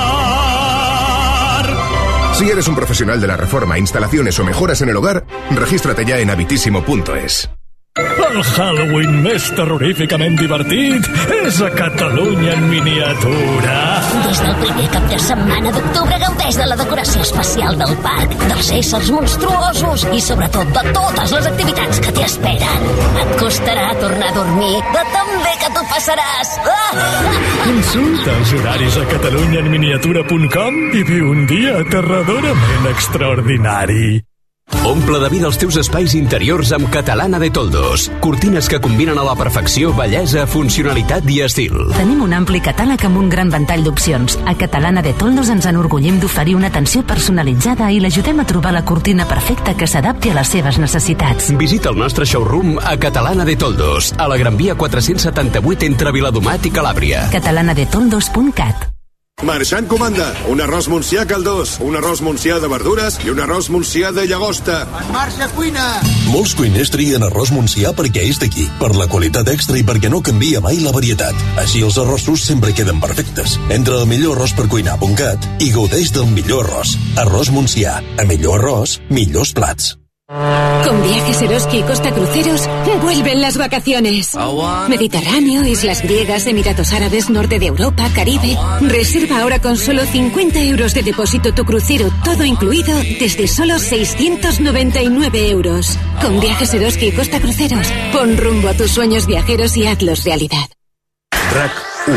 Si eres un profesional de la reforma, instalaciones o mejoras en el hogar, regístrate ya en habitísimo.es. El Halloween més terroríficament divertit és a Catalunya en miniatura. Des del primer cap de setmana d'octubre gaudeix de la decoració especial del parc, dels éssers monstruosos i sobretot de totes les activitats que t'hi esperen. Et costarà tornar a dormir de tan bé que t'ho passaràs. Consulta els horaris a catalunyaenminiatura.com i viu un dia aterradorament extraordinari. Omple de vida els teus espais interiors amb Catalana de Toldos. Cortines que combinen a la perfecció bellesa, funcionalitat i estil. Tenim un ampli catàleg amb un gran ventall d'opcions. A Catalana de Toldos ens enorgullim d'oferir una atenció personalitzada i l'ajudem a trobar la cortina perfecta que s'adapti a les seves necessitats. Visita el nostre showroom a Catalana de Toldos, a la Gran Via 478 entre Viladomat i Calàbria. catalanadetoldos.cat. Marxant comanda, un arròs Montsià caldós, un arròs Montsià de verdures i un arròs Montsià de llagosta. En marxa, cuina! Molts cuiners trien arròs Montsià perquè és d'aquí, per la qualitat extra i perquè no canvia mai la varietat. Així els arrossos sempre queden perfectes. Entra al millorarròspercuinar.cat i gaudeix del millor arròs. Arròs Montsià. A millor arròs, millors plats. Con Viajes Eroski y Costa Cruceros vuelven las vacaciones. Mediterráneo, islas griegas, Emiratos Árabes, norte de Europa, Caribe. Reserva ahora con solo 50 euros de depósito tu crucero, todo incluido, desde solo 699 euros. Con Viajes Eroski y Costa Cruceros, pon rumbo a tus sueños viajeros y hazlos realidad. RAC 1.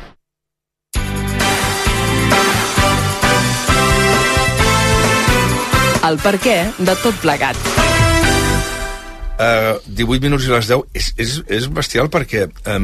El per què de tot plegat. 18 minuts i les 10 és bestial perquè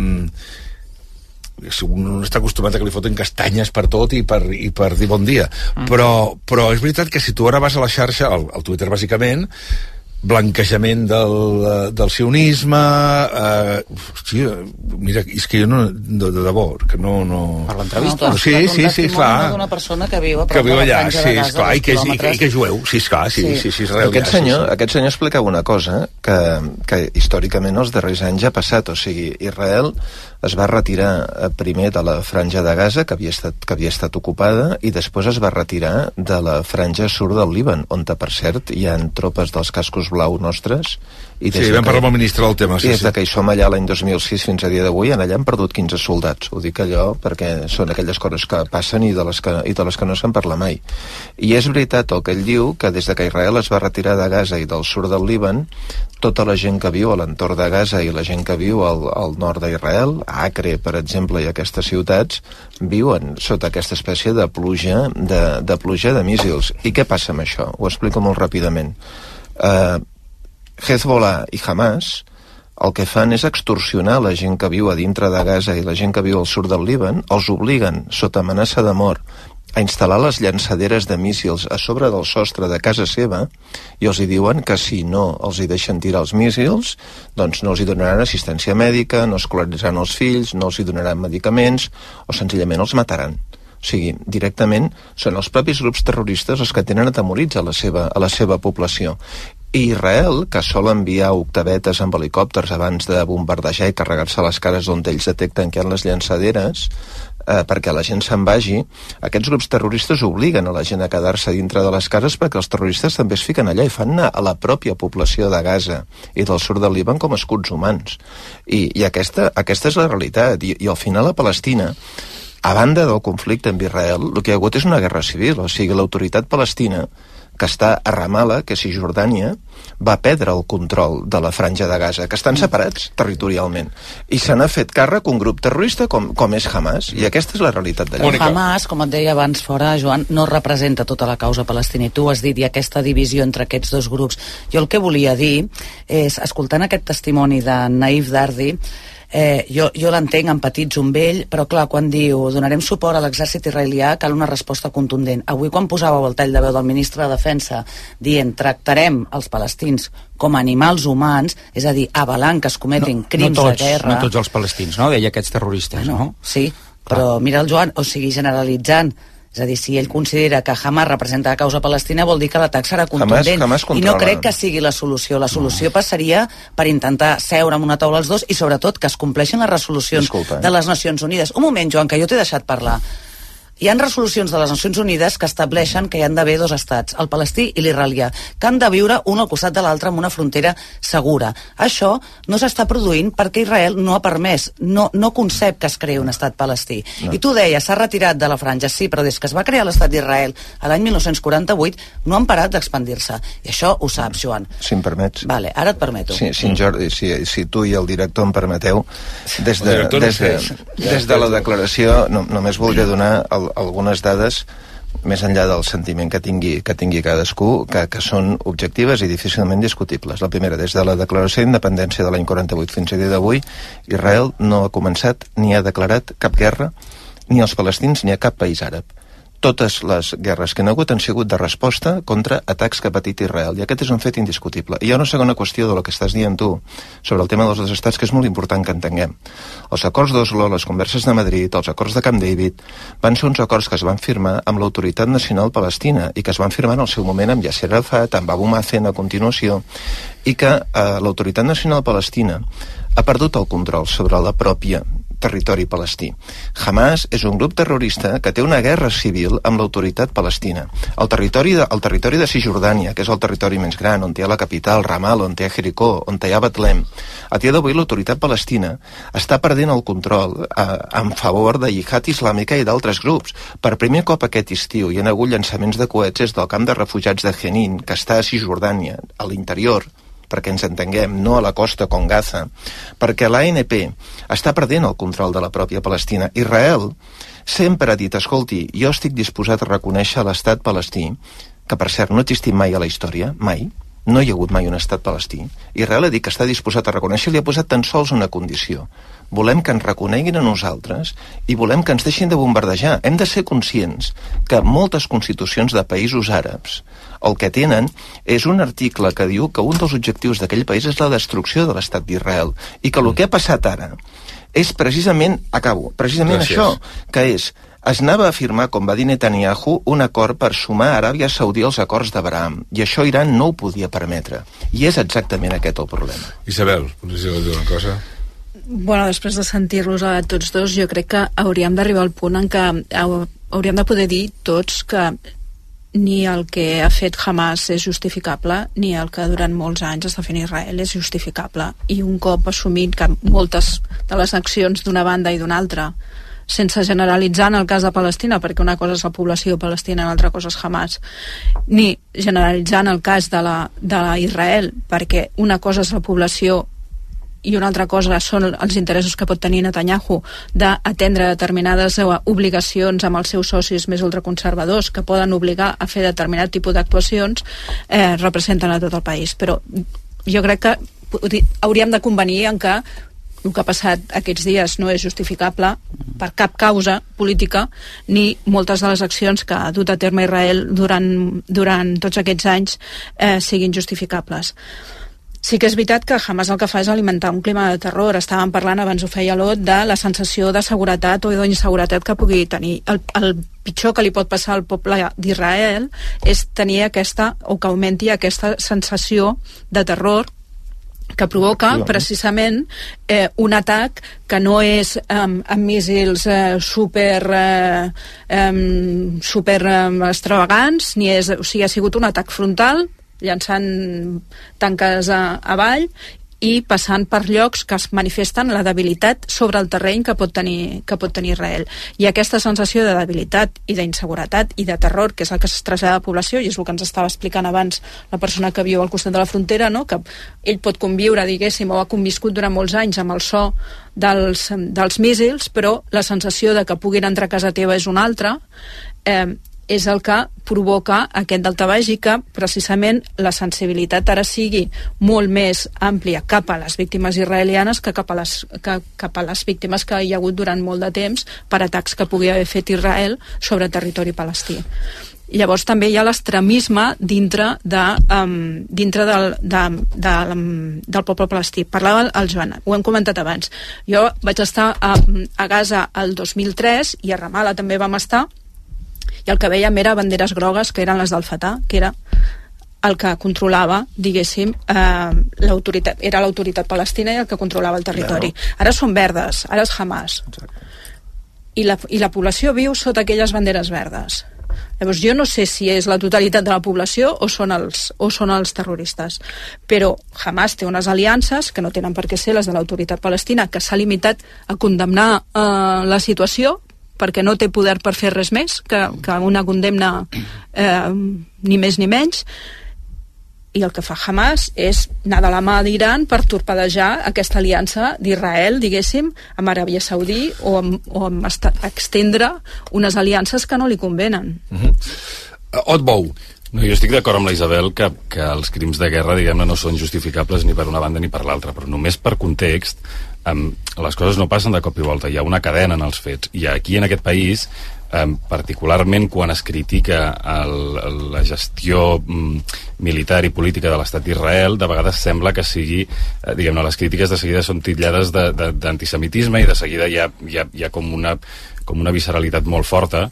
un està acostumat a que li foten castanyes per tot i per dir bon dia, però és veritat que si tu ara vas a la xarxa, al Twitter bàsicament, blanquejament del sionisme, hòstia, mira, és que jo no, de debò, que no... Per l'entrevista? Sí, clar. D'una persona que viu a prop de la allà, Franja de Gaza, i que és jueu, sí, esclar, sí, Israel. Aquest senyor explicava una cosa que històricament els darrers anys ha passat, o sigui, Israel es va retirar primer de la Franja de Gaza, que havia estat ocupada, i després es va retirar de la Franja Sur del Líban, on, per cert, hi ha tropes dels cascos blau nostres. Sí, vam parlar amb el ministre del tema. Des de que hi som allà l'any 2006 fins a dia d'avui, allà han perdut 15 soldats. Ho dic allò perquè són aquelles coses que passen i de les que no se'n parla mai. I és veritat el que ell diu, que des de que Israel es va retirar de Gaza i del sud del Líban, tota la gent que viu a l'entorn de Gaza i la gent que viu al nord d'Israel, a Acre, per exemple, i aquestes ciutats, viuen sota aquesta espècie de pluja de míssils. I què passa amb això? Ho explico molt ràpidament. Hezbollah i Hamas el que fan és extorsionar la gent que viu a dintre de Gaza i la gent que viu al sud del Líban, els obliguen, sota amenaça de mort, a instal·lar les llançaderes de míssils a sobre del sostre de casa seva i els hi diuen que si no els hi deixen tirar els míssils, doncs no els hi donaran assistència mèdica, no escolaritzaran els fills, no els hi donaran medicaments o senzillament els mataran. O sigui, directament són els propis grups terroristes els que tenen atemorits a la seva població. I Israel, que sol enviar octavetes amb helicòpters abans de bombardejar i carregar-se les cares on ells detecten que hi ha les llançaderes, perquè la gent se'n vagi, aquests grups terroristes obliguen a la gent a quedar-se dintre de les cases perquè els terroristes també es fiquen allà i fan anar a la pròpia població de Gaza i del sud del Líban com a escuts humans. I aquesta és la realitat. I al final a Palestina, a banda del conflicte amb Israel, el que hi ha hagut és una guerra civil, o sigui, l'autoritat palestina, que està a Ramallah, que és Cisjordània, va perdre el control de la franja de Gaza, que estan separats territorialment. I se n'ha fet càrrec un grup terrorista com és Hamas, i aquesta és la realitat d'allà. Hamas, com et deia abans fora, Joan, no representa tota la causa palestina, i tu has dit, hi ha aquesta divisió entre aquests dos grups. Jo el que volia dir és, escoltant aquest testimoni de Naif Dardi, jo l'entenc, empatitzo amb ell, però clar, quan diu donarem suport a l'exèrcit israelià, cal una resposta contundent. Avui quan posàveu el tall de veu del ministre de Defensa dient tractarem els palestins com a animals humans, és a dir, avalant que es cometin crims de guerra... No tots els palestins, no? Deia aquests terroristes, no? Sí, però mira el Joan, o sigui, generalitzant, és a dir, si ell considera que Hamas representa la causa palestina, vol dir que l'atac serà contundent. Hamas I no crec que sigui la solució. La solució passaria per intentar seure amb una taula els dos i, sobretot, que es compleixin les resolucions de les Nacions Unides. Un moment, Joan, que jo t'he deixat parlar. Hi ha resolucions de les Nacions Unides que estableixen que hi han d'haver dos estats, el palestí i l'israelià, que han de viure un al costat de l'altre amb una frontera segura. Això no s'està produint perquè Israel no ha permès, no concep que es creï un estat palestí. No. I tu deies, s'ha retirat de la franja, sí, però des que es va crear l'estat d'Israel a l'any 1948 no han parat d'expandir-se. I això ho saps, Joan. Si em permets. Vale, ara et permeto. Sí, Jordi, si tu i el director em permeteu, des de la declaració només voldria donar algunes dades més enllà del sentiment que tingui cadascú, que són objectives i difícilment discutibles. La primera, des de la declaració d'independència de l'any 48 fins a dia d'avui, Israel no ha començat ni ha declarat cap guerra ni als palestins ni a cap país àrab. Totes les guerres que hi ha hagut han sigut de resposta contra atacs que ha patit Israel, i aquest és un fet indiscutible. I hi ha una segona qüestió de lo que estàs dient tu sobre el tema dels dos estats que és molt important que entenguem. Els acords d'Oslo, les converses de Madrid, els acords de Camp David van ser uns acords que es van firmar amb l'Autoritat Nacional Palestina i que es van firmar en el seu moment amb Yasser Arafat, amb Abu Mazen a continuació, i que l'Autoritat Nacional Palestina ha perdut el control sobre la pròpia territori palestí. Hamas és un grup terrorista que té una guerra civil amb l'autoritat palestina. El territori de Cisjordània, que és el territori menys gran, on hi ha la capital, Ramallah, on hi ha Jericó, on hi ha Betlem, a dia d'avui l'autoritat palestina està perdent el control en favor de Jihad Islàmica i d'altres grups. Per primer cop aquest estiu hi ha hagut llançaments de coets des del camp de refugiats de Jenin, que està a Cisjordània, a l'interior, perquè ens entenguem, no a la costa com Gaza, perquè l'ANP està perdent el control de la pròpia Palestina. Israel sempre ha dit, escolti, jo estic disposat a reconèixer l'estat palestí, que per cert no ha existit mai a la història, mai, no hi ha hagut mai un estat palestí. Israel ha dit que està disposat a reconèixer, li ha posat tan sols una condició. Volem que ens reconeguin a nosaltres i volem que ens deixin de bombardejar. Hem de ser conscients que moltes constitucions de països àrabs el que tenen és un article que diu que un dels objectius d'aquell país és la destrucció de l'estat d'Israel i que el que ha passat ara és precisament, això, que es anava a firmar, com va dir Netanyahu, un acord per sumar Aràbia Saudí als acords d'Abraham, i això Iran no ho podia permetre. I és exactament aquest el problema. Isabel, podries dir una cosa? Bueno, després de sentir-los a tots dos, jo crec que hauríem d'arribar al punt en què hauríem de poder dir tots que ni el que ha fet Hamas és justificable, ni el que durant molts anys està fent Israel és justificable. I un cop assumit que moltes de les accions d'una banda i d'una altra, sense generalitzar en el cas de Palestina, perquè una cosa és la població palestina i l'altra cosa és Hamas, ni generalitzar en el cas d'Israel, perquè una cosa és la població i una altra cosa són els interessos que pot tenir Netanyahu d'atendre determinades obligacions amb els seus socis més ultraconservadors que poden obligar a fer determinat tipus d'actuacions, representen a tot el país. Però jo crec que hauríem de convenir en que el que ha passat aquests dies no és justificable per cap causa política ni moltes de les accions que ha dut a terme Israel durant tots aquests anys siguin justificables. Sí que és veritat que Hamas el que fa és alimentar un clima de terror. Estàvem parlant, abans ho feia l'Ot, de la sensació de seguretat o d'inseguretat que pugui tenir. El pitjor que li pot passar al poble d'Israel és tenir aquesta, o que augmenti aquesta sensació de terror que provoca precisament un atac que no és amb míssils super extravagants, ni és, o sigui, ha sigut un atac frontal, llançant tanques avall i passant per llocs que es manifesten la debilitat sobre el terreny que pot tenir Israel. I aquesta sensació de debilitat i d'inseguretat i de terror, que és el que es trasllada a la població, i és el que ens estava explicant abans la persona que viu al costat de la frontera, no? Que ell pot conviure, diguéssim, o ha conviscut durant molts anys amb el so dels míssils, però la sensació de que puguin entrar a casa teva és una altra, és el que provoca aquest daltabaix i que precisament la sensibilitat ara sigui molt més àmplia cap a les víctimes israelianes que cap a les víctimes que hi ha hagut durant molt de temps per atacs que pugui haver fet Israel sobre territori palestí. Llavors també hi ha l'extremisme dintre del poble palestí. Parlava el Joan, ho hem comentat abans. Jo vaig estar a Gaza el 2003 i a Ramallah també vam estar, i el que veiem era banderes grogues, que eren les del Fatah, que era el que controlava, diguéssim, l'autoritat, era l'autoritat palestina i el que controlava el territori. Ara són verdes, ara és Hamas. I la població viu sota aquelles banderes verdes. Llavors jo no sé si és la totalitat de la població o són els terroristes, però Hamas té unes aliances que no tenen per què ser les de l'autoritat palestina, que s'ha limitat a condemnar la situació perquè no té poder per fer res més que una condemna, ni més ni menys, i el que fa Hamas és anar de la mà d'Iran per torpedejar aquesta aliança d'Israel, diguéssim, amb Aràbia Saudí o amb extendre unes aliances que no li convenen. Ot Bou. No, jo estic d'acord amb la Isabel que els crims de guerra, diguem-ne, no són justificables ni per una banda ni per l'altra, però només per context les coses no passen de cop i volta, hi ha una cadena en els fets, i aquí en aquest país, particularment quan es critica la gestió militar i política de l'estat d'Israel, de vegades sembla que sigui, diguem-ne, les crítiques de seguida són titllades d'antisemitisme i de seguida hi ha com una visceralitat molt forta,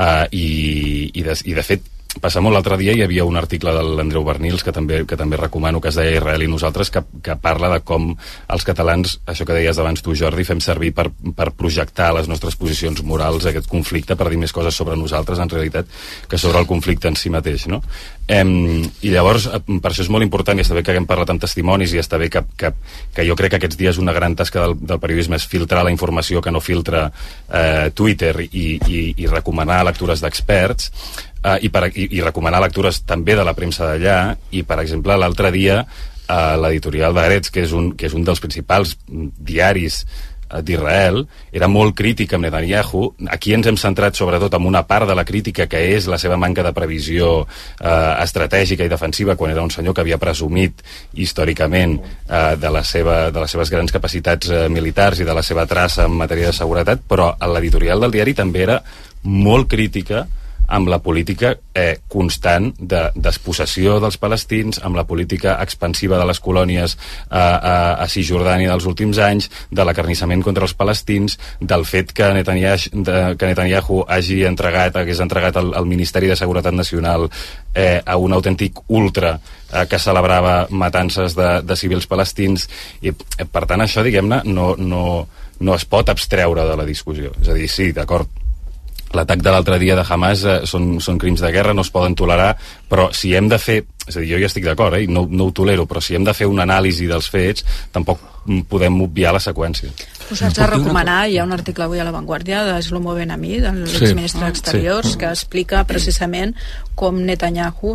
i de fet passa molt. L'altre dia hi havia un article de l'Andreu Bernils que també recomano, que es deia Israel i nosaltres, que parla de com els catalans, això que deies abans tu, Jordi, fem servir per projectar les nostres posicions morals a aquest conflicte, per dir més coses sobre nosaltres en realitat que sobre el conflicte en si mateix, no? I llavors per això és molt important, i està bé que haguem parlat amb testimonis, i està bé que jo crec que aquests dies una gran tasca del periodisme és filtrar la informació que no filtra Twitter i recomanar lectures d'experts, i recomanar lectures també de la premsa d'allà. I per exemple l'altre dia l'editorial d'Haaretz, que és un dels principals diaris d'Israel, era molt crític amb Netanyahu. Aquí ens hem centrat sobretot en una part de la crítica, que és la seva manca de previsió estratègica i defensiva, quan era un senyor que havia presumit històricament de les seves grans capacitats militars i de la seva traça en matèria de seguretat, però l'editorial del diari també era molt crítica amb la política constant de despossessió dels palestins, amb la política expansiva de les colònies a Cisjordània dels últims anys, de l'acarnissament contra els palestins, del fet que Netanyahu hagués entregat el Ministeri de Seguretat Nacional a un autèntic ultra que celebrava matances de civils palestins. I per tant això, diguem-ne, no es pot abstreure de la discussió. És a dir, sí, d'acord, l'atac de l'altre dia de Hamas són crims de guerra, no es poden tolerar, però si hem de fer, és a dir, jo ja estic d'acord, no ho tolero, però si hem de fer una anàlisi dels fets, tampoc podem obviar la seqüència. Us haig de recomanar, hi ha un article avui a La Vanguardia de Shlomo Ben-Ami, de l'exministre d'Exteriors, que explica precisament com Netanyahu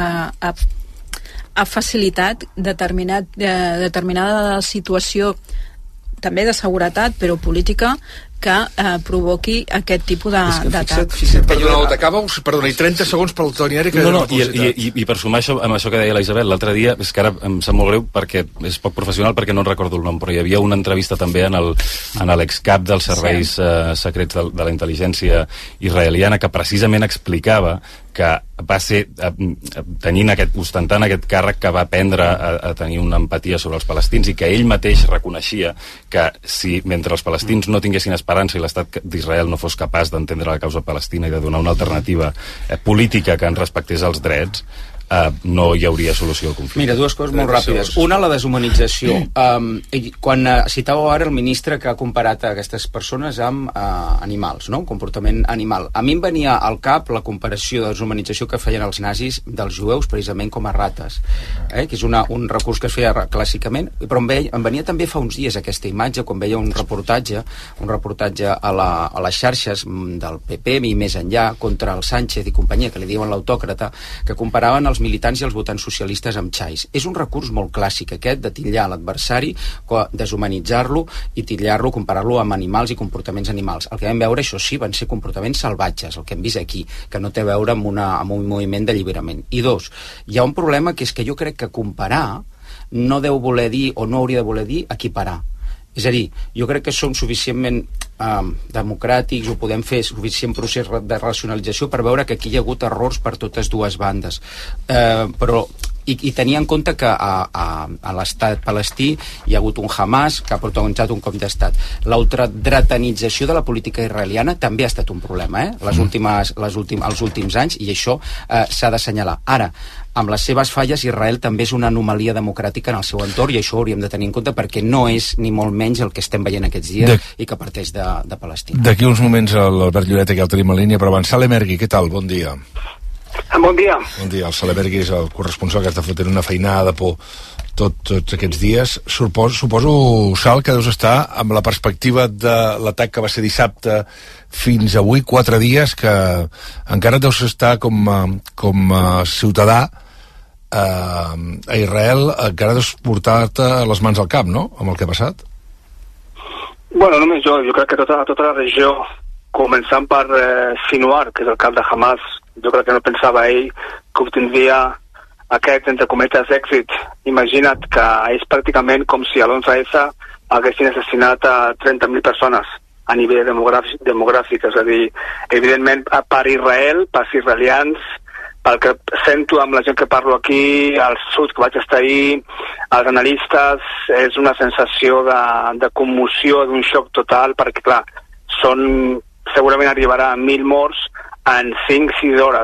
ha facilitat determinada situació també de seguretat, però política, que provoqui aquest tiput d'atac. Perdona, i 30 segons pel Toni Eric. I per sumar això, amb això que deia la Isabel, l'altre dia, és que ara em sap molt greu perquè és poc professional, perquè no en recordo el nom, però hi havia una entrevista també en l'excap dels serveis secrets de la intel·ligència israeliana, que precisament explicava que va ser, ostentant aquest càrrec, que va aprendre a tenir una empatia sobre els palestins, i que ell mateix reconeixia que si mentre els palestins no tinguessin esperança i l'estat d'Israel no fos capaç d'entendre la causa palestina i de donar una alternativa política que en respectés els drets, no hi hauria solució al conflicte. Mira, dues coses molt ràpides. Una, la deshumanització. Quan citàveu ara el ministre que ha comparat aquestes persones amb animals, no? Un comportament animal. A mi em venia al cap la comparació de deshumanització que feien els nazis dels jueus precisament com a rates, que és un recurs que es feia clàssicament, però em venia també fa uns dies aquesta imatge quan veia un reportatge a les xarxes del PP i més enllà contra el Sánchez i companyia, que li diuen l'autòcrata, que comparaven els militants i els votants socialistes amb xais. És un recurs molt clàssic aquest de titllar l'adversari, deshumanitzar-lo i titllar-lo, comparar-lo amb animals i comportaments animals. El que vam veure, això sí, van ser comportaments salvatges, el que hem vist aquí, que no té a veure amb un moviment d'alliberament. I dos, hi ha un problema que és que jo crec que comparar no deu voler dir, o no hauria de voler dir, equiparar. És a dir, jo crec que som suficientment democràtics, o podem fer suficient procés de racionalització per veure que aquí hi ha hagut errors per totes dues bandes. Però i tenir en compte que a l'estat palestí hi ha hagut un Hamas que ha protagonitzat un cop d'estat. L'ultradretanització de la política israeliana també ha estat un problema, els últims anys, i això s'ha d'assenyalar. Ara, amb les seves falles, Israel també és una anomalia democràtica en el seu entorn, i això ho hauríem de tenir en compte perquè no és ni molt menys el que estem veient aquests dies i que parteix de Palestina. D'aquí uns moments l'Albert Lloret, que el tenim a línia, però abans, Salem Ergui, què tal? Bon dia. Bon dia. Bon dia. El Salem Ergui és el corresponsal que està fotent una feinada de por tots aquests dies. Suposo, Sal, que deus estar amb la perspectiva de l'atac que va ser dissabte fins avui, 4 dies, que encara deus estar com a ciutadà a Israel, encara deus portar-te les mans al cap, no?, amb el que ha passat. Bueno, només jo crec que tota la regió, començant per Sinwar, que és el cap de Hamas, jo crec que no pensava ell que obtindria aquest, entre cometes, èxit. Imagina't que és pràcticament com si a l'11S haguessin assassinat a 30.000 persones a nivell demogràfic, és a dir, evidentment per Israel, pels israelians, pel que sento amb la gent que parlo aquí, al sud que vaig estar ahir, els analistes, és una sensació de commoció, d'un xoc total, perquè clar, segurament arribarà a 1.000 morts en 5-6 hores,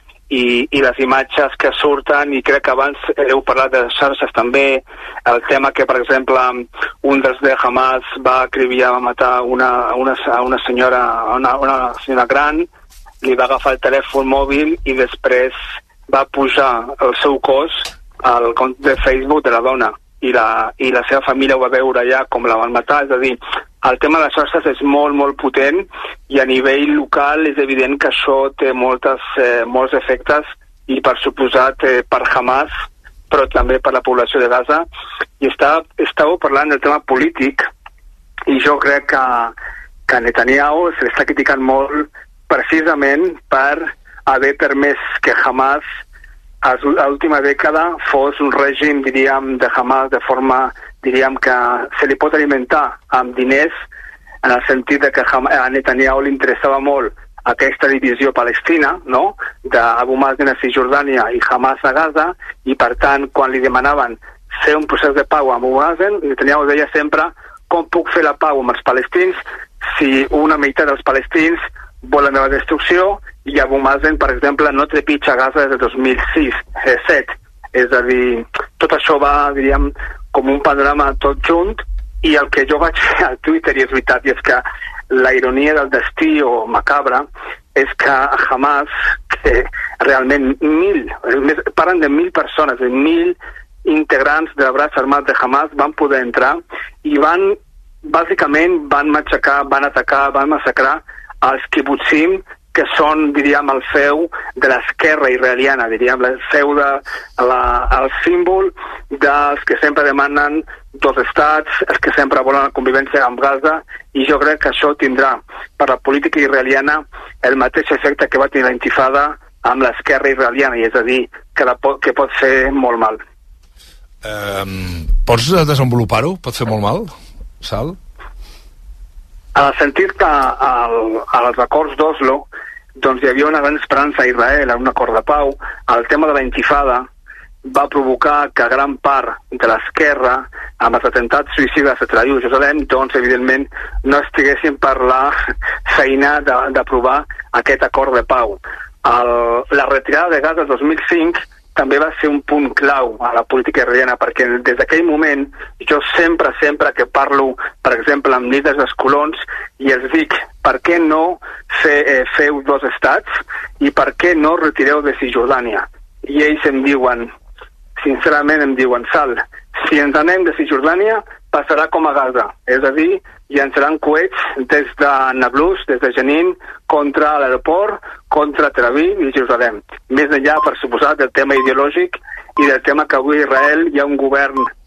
i les imatges que surten, i crec que abans heu parlat de xarxes també, el tema que, per exemple, un dels de Hamas va acribillar, va matar una senyora gran, li va agafar el telèfon mòbil i després va pujar el seu cos al compte de Facebook de la dona, i la seva família ho va veure ja com la van matar. És a dir, el tema de les xarxes és molt, molt potent, i a nivell local és evident que això té molts efectes, i per suposat per Hamas, però també per la població de Gaza. I estàveu parlant del tema polític, i jo crec que Netanyahu se l'està criticant molt precisament per haver permès que Hamas a l'última dècada fos un règim, diríem, de Hamas de forma, diríem, que se li pot alimentar amb diners, en el sentit de que a Netanyahu li interessava molt aquesta divisió palestina, no?, d'Abu Mazen a Cisjordània i Hamas a Gaza, i per tant, quan li demanaven fer un procés de pau amb Abu Mazen, Netanyahu deia sempre: com puc fer la pau amb els palestins si una meitat dels palestins vol la meva destrucció, i Abu Mazen, per exemple, no trepitja Gaza des de 2006-7. És a dir, tot això va, diríem, com un panorama tot junt, i el que jo vaig fer al Twitter, i és veritat, i és que la ironia del destí o macabra és que a Hamas, que realment parlen de 1.000 persones, de 1.000 integrants del braç armat de Hamas van poder entrar, i bàsicament van atacar, van massacrar els kibutzim, que són, diríem, el feu de l'esquerra israeliana, diríem, el feu el símbol dels que sempre demanen 2 estats, els que sempre volen la convivència amb Gaza, i jo crec que això tindrà per la política israeliana el mateix efecte que va tenir la intifada amb l'esquerra israeliana, i és a dir, que pot fer molt mal. Pots desenvolupar-ho? Pot fer molt mal, Sal? En el sentit que als acords d'Oslo doncs hi havia una gran esperança a Israel en un acord de pau. El tema de la intifada va provocar que gran part de l'esquerra, amb els atemptats suïcides a Tel Aviv i Jerusalem, doncs evidentment no estiguessin per la feina d'aprovar aquest acord de pau. La retirada de Gaza el 2005 també va ser un punt clau a la política israeliana, perquè des d'aquell moment jo sempre que parlo, per exemple, amb líders dels colons, i els dic, per què no feu dos estats i per què no retireu de Cisjordània? I ells em diuen, sincerament em diuen, Sal, si ens anem de Cisjordània passarà com a Gaza, és a dir, llançaran coets des de Nablus, des de Jenin, contra l'aeroport, contra Tel Aviv i Jerusalem. Més enllà, per suposat, del tema ideològic i del tema que avui a Israel hi ha un govern